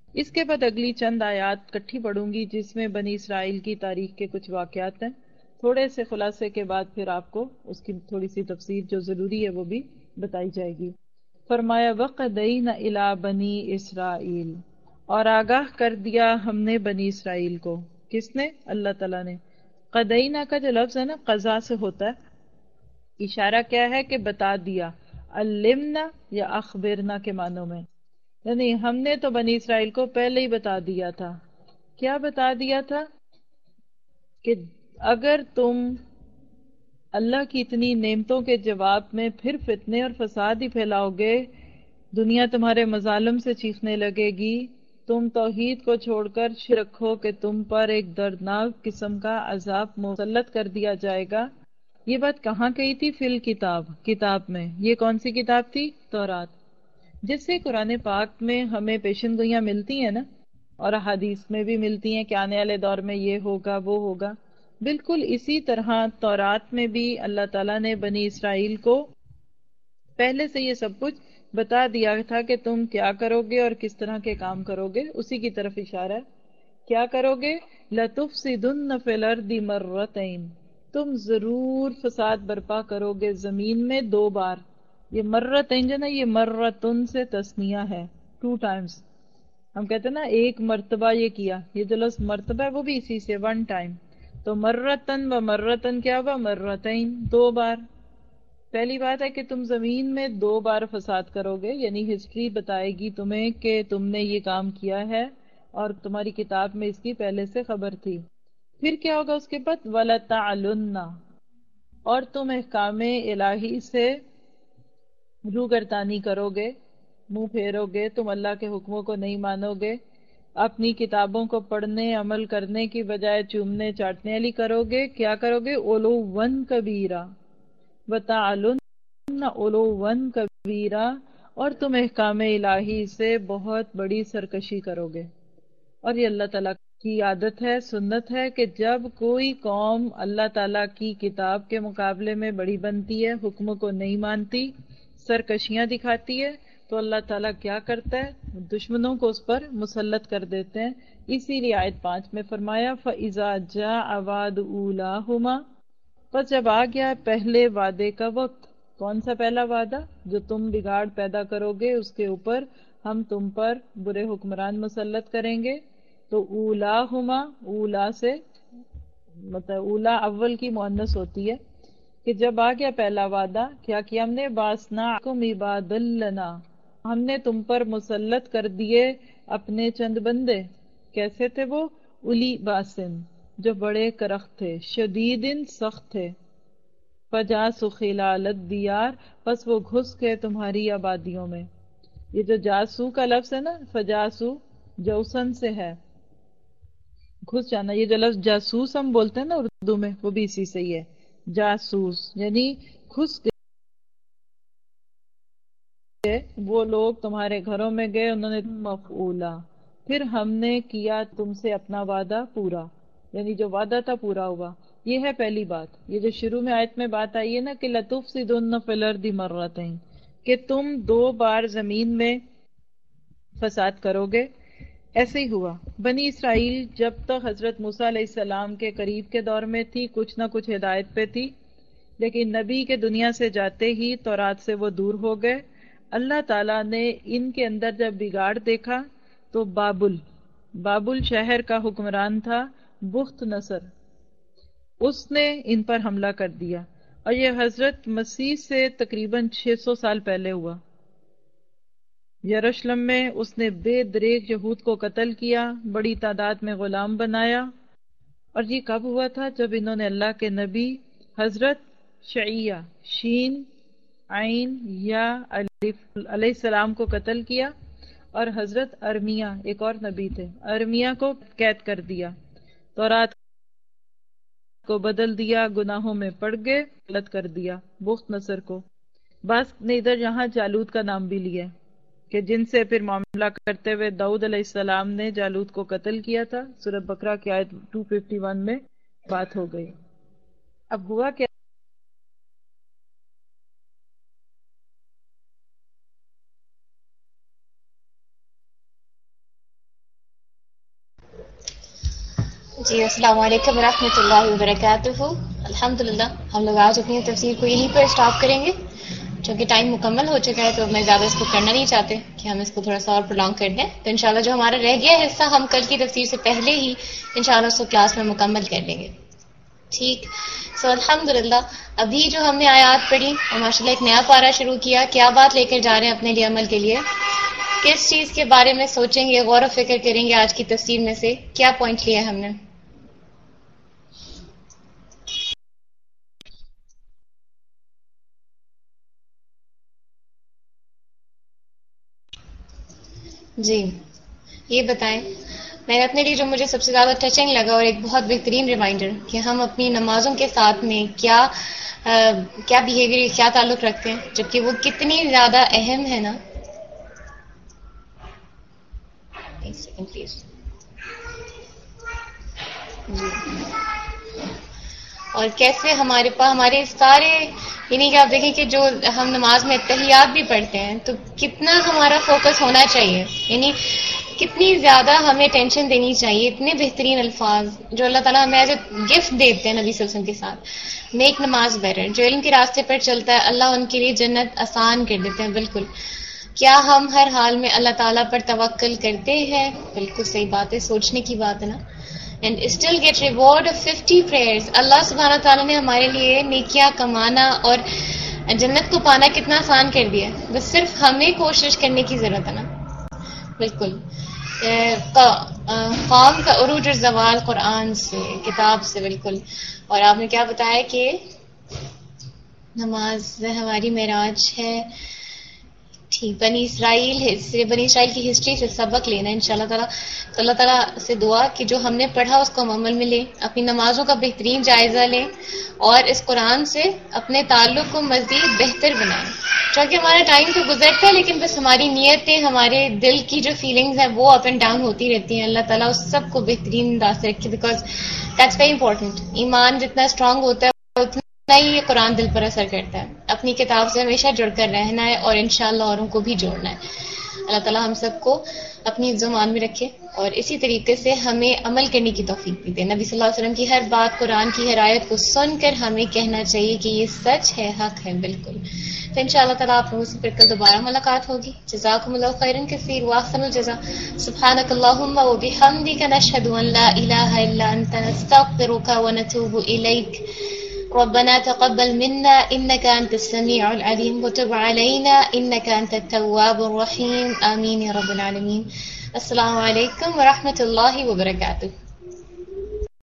اس کے بعد اگلی چند آیات کٹھی پڑھوں گی جس میں بنی اسرائیل کی تاریخ کے کچھ واقعات ہیں، تھوڑے سے خلاصے کے بعد پھر آپ کو اس کی تھوڑی سی تفسیر جو ضروری ہے وہ بھی بتائی جائے گی۔ فرمایا وَقَدَيْنَ إِلَىٰ بَنِي اسرائیل، اور آگاہ کر دیا ہم نے بنی اسرائیل کو۔ کس نے؟ اللہ تعالیٰ نے۔ قدینہ کا جو لفظ ہے نا قضا سے ہوتا ہے، اشارہ کیا ہے کہ بتا دیا، علمنا یا اخبرنا کے معنوں میں، یعنی ہم نے تو بنی اسرائیل کو پہلے ہی بتا دیا تھا۔ کیا بتا دیا تھا؟ کہ اگر تم اللہ کی اتنی نعمتوں کے جواب میں پھر فتنے اور فساد ہی پھیلاؤ گے، دنیا تمہارے مظالم سے چیخنے لگے گی، تم توحید کو چھوڑ کر شرک ہو کہ تم پر ایک دردناک قسم کا عذاب مسلط کر دیا جائے گا۔ یہ بات کہاں کہی تھی؟ فی الکتاب، کتاب میں۔ یہ کون سی کتاب تھی؟ تورات، جس سے قرآن پاک میں ہمیں پیشن گوئیاں ملتی ہیں نا، اور احادیث میں بھی ملتی ہیں کہ آنے والے دور میں یہ ہوگا وہ ہوگا۔ بالکل اسی طرح تورات میں بھی اللہ تعالیٰ نے بنی اسرائیل کو پہلے سے یہ سب کچھ بتا دیا تھا کہ تم کیا کرو گے اور کس طرح کے کام کرو گے، اسی کی طرف اشارہ ہے۔ کیا کرو گے؟ لَتُفْسِدُنَّ فِي الْأَرْضِ مَرَّتَيْنِ، تم ضرور فساد برپا کرو گے زمین میں دو بار۔ یہ مرتین جو نا، یہ مرتن سے تسنیہ ہے، ٹو ٹائمز۔ ہم کہتے ہیں نا ایک مرتبہ یہ کیا، یہ جو لفظ مرتبہ ہے وہ بھی اسی سے، ون ٹائم۔ تو مرتن و مرتن کیا ہوا؟ مرتین، دو بار۔ پہلی بات ہے کہ تم زمین میں دو بار فساد کرو گے، یعنی ہسٹری بتائے گی تمہیں کہ تم نے یہ کام کیا ہے اور تمہاری کتاب میں اس کی پہلے سے خبر تھی۔ پھر کیا ہوگا اس کے بعد؟ وَلَتَعْلُنَّ، اور تم احکام الہی سے روگردانی کرو گے، منہ پھیرو گے، تم اللہ کے حکموں کو نہیں مانو گے، اپنی کتابوں کو پڑھنے عمل کرنے کی بجائے چومنے چاٹنے والی کرو گے۔ کیا کرو گے؟ عُلُوًّا کبیرا، وَتَعْلُنَّ عُلُوًّا کبیرا، اور تم احکام الہی سے بہت بڑی سرکشی کرو گے۔ اور یہ اللہ تعالیٰ کی عادت ہے، سنت ہے کہ جب کوئی قوم اللہ تعالیٰ کی کتاب کے مقابلے میں بڑی بنتی ہے، حکموں کو نہیں مانتی، سرکشیاں دکھاتی ہے، تو اللہ تعالیٰ کیا کرتا ہے؟ دشمنوں کو اس پر مسلط کر دیتے ہیں۔ اسی لیے آیت پانچ میں فرمایا فَإِذَا جَاءَ وَعْدُ أُولَاهُمَا، پس جب آ گیا پہلے وعدے کا وقت۔ کون سا پہلا وعدہ؟ جو تم بگاڑ پیدا کرو گے اس کے اوپر ہم تم پر برے حکمران مسلط کریں گے۔ تو اولاہما، اولا سے مطلب اولا اول کی مؤنث ہوتی ہے، کہ جب آ گیا پہلا وعدہ، کیا کیا ہم نے؟ باسناکم عباد لنا، ہم نے تم پر مسلط کر دیے اپنے چند بندے۔ کیسے تھے وہ؟ الی باسن، جو بڑے کرخت تھے، شدیدن، سخت تھے، فجاسو خلال الدیار، پس وہ گھس گئے تمہاری آبادیوں میں۔ یہ جو جاسو کا لفظ ہے نا، فجاسو جوسن سے ہے، گھس جانا۔ یہ جو لفظ جاسوس ہم بولتے ہیں نا اردو میں، وہ بھی اسی سے ہی ہے، جاسوس، یعنی گھس گئے وہ لوگ تمہارے گھروں میں، گئے انہوں نے مفعولا، پھر ہم نے کیا تم سے اپنا وعدہ پورا، یعنی جو وعدہ تھا پورا ہوا۔ یہ ہے پہلی بات، یہ جو شروع میں آیت میں بات آئی ہے نا کہ لَتُفْسِدُنَّ فِي الْأَرْضِ مَرَّتَيْنِ، کہ تم دو بار زمین میں فساد کرو گے۔ ایسے ہی ہوا۔ بنی اسرائیل جب تک حضرت موسیٰ علیہ السلام کے قریب کے دور میں تھی، کچھ نہ کچھ ہدایت پہ تھی، لیکن نبی کے دنیا سے جاتے ہی تورات سے وہ دور ہو گئے۔ اللہ تعالیٰ نے ان کے اندر جب بگاڑ دیکھا تو بابل، بابل شہر کا حکمران تھا بخت نصر، اس نے ان پر حملہ کر دیا، اور یہ حضرت مسیح سے تقریباً چھ سو سال پہلے ہوا۔ یروشلم میں اس نے بے دریغ یہود کو قتل کیا، بڑی تعداد میں غلام بنایا۔ اور یہ کب ہوا تھا؟ جب انہوں نے اللہ کے نبی حضرت شعیہ، شین عین یا الف علیہ السلام کو قتل کیا، اور حضرت ارمیہ ایک اور نبی تھے، ارمیہ کو قید کر دیا، تورات کو بدل دیا، گناہوں میں پڑ گئے، غلط کر دیا بخت نصر کو۔ بعض نے ادھر یہاں جالوت کا نام بھی لیا کہ جن سے پھر معاملہ کرتے ہوئے داؤد علیہ السلام نے جالوت کو قتل کیا تھا، سورۃ بقرہ کی آیت دو سو اکیاون میں بات ہو گئی۔ اب ہوا کیا؟ جی السلام علیکم ورحمۃ اللہ وبرکاتہ. الحمدللہ ہم لوگ آج اپنی تفسیر کو یہیں پر اسٹاپ کریں گے چونکہ ٹائم مکمل ہو چکا ہے، تو میں زیادہ اس کو کرنا نہیں چاہتے کہ ہم اس کو تھوڑا سا اور پرولونگ کر دیں. تو انشاءاللہ جو ہمارا رہ گیا حصہ ہم کل کی تفسیر سے پہلے ہی انشاءاللہ اس کو کلاس میں مکمل کر لیں گے. ٹھیک. سو so, الحمدللہ ابھی جو ہم نے آیات پڑھی اور ماشاءاللہ ایک نیا پارہ شروع کیا. کیا بات لے کر جا رہے ہیں اپنے لیے عمل کے لیے؟ کس چیز کے بارے میں سوچیں گے، غور و فکر کریں گے؟ آج کی تفسیر میں سے کیا پوائنٹ لیا ہم نے؟ جی یہ بتائیں. میں نے اپنے لیے جو مجھے سب سے زیادہ ٹچنگ لگا اور ایک بہت بہترین ریمائنڈر کہ ہم اپنی نمازوں کے ساتھ میں کیا آ, کیا بیہیویئر، کیا تعلق رکھتے ہیں، جبکہ وہ کتنی زیادہ اہم ہے نا. ایک سیکنڈ پلیز. جی اور کیسے ہمارے پاس ہمارے سارے، یعنی کہ آپ دیکھیں کہ جو ہم نماز میں تحیات بھی پڑھتے ہیں تو کتنا ہمارا فوکس ہونا چاہیے، یعنی کتنی زیادہ ہمیں ٹینشن دینی چاہیے. اتنے بہترین الفاظ جو اللہ تعالیٰ ہمیں ایز اے گفٹ دیتے ہیں نبی صلی اللہ علیہ وسلم کے ساتھ. میک نماز بیٹر. جو علم کے راستے پر چلتا ہے اللہ ان کے لیے جنت آسان کر دیتے ہیں. بالکل. کیا ہم ہر حال میں اللہ تعالیٰ پر توکل کرتے ہیں؟ بالکل صحیح بات ہے، سوچنے کی بات ہے نا. And still get reward of fifty prayers. اللہ سبحانہ تعالیٰ نے ہمارے لیے نیکیاں کمانا اور جنت کو پانا کتنا آسان کر دیا. بس صرف ہمیں کوشش کرنے کی ضرورت ہے نا. بالکل. قوم کا عروج اور زوال قرآن سے، کتاب سے. بالکل. اور آپ نے کیا بتایا کہ نماز ہماری معراج ہے. ٹھیک. بنی اسرائیل سے، بنی اسرائیل کی ہسٹری سے سبق لینا ان شاء اللہ تعالیٰ. تو اللہ تعالیٰ سے دعا کہ جو ہم نے پڑھا اس کو ہم عمل میں لیں، اپنی نمازوں کا بہترین جائزہ لیں اور اس قرآن سے اپنے تعلق کو مزید بہتر بنائیں. چونکہ ہمارا ٹائم تو گزرتا ہے لیکن بس ہماری نیتیں، ہمارے دل کی جو فیلنگز ہیں وہ اپ اینڈ ڈاؤن ہوتی رہتی ہیں. اللہ تعالیٰ اس سب کو بہترین انداز سے رکھے، بیکاز دیٹس ویری امپورٹنٹ. ایمان جتنا اسٹرانگ ہوتا ہے اتنا ہی یہ قرآن دل پر اثر کرتا ہے. اپنی کتاب سے ہمیشہ جڑ کر رہنا ہے اور انشاءاللہ اوروں کو بھی جوڑنا ہے. اللہ تعالیٰ ہم سب کو اپنی زمان میں رکھے اور اسی طریقے سے ہمیں عمل کرنے کی توفیق بھی دے. نبی صلی اللہ علیہ وسلم کی ہر بات، قرآن کی ہر آیت کو سن کر ہمیں کہنا چاہیے کہ یہ سچ ہے، حق ہے. بالکل. تو انشاءاللہ تعالیٰ آپ لوگوں سے پھر کل دوبارہ ملاقات ہوگی. جزاکم اللہ خیرا کثیر واحسن الجزاء. سبحانک اللہم وبحمدک نشہد ان لا الہ الا انت نستغفرک ونتوب الیک. ربنا تقبل منا انك انت السميع العليم وتب علينا انك انت التواب الرحيم. آمين يا رب العالمين. السلام علیکم ورحمۃ اللہ وبرکاتہ.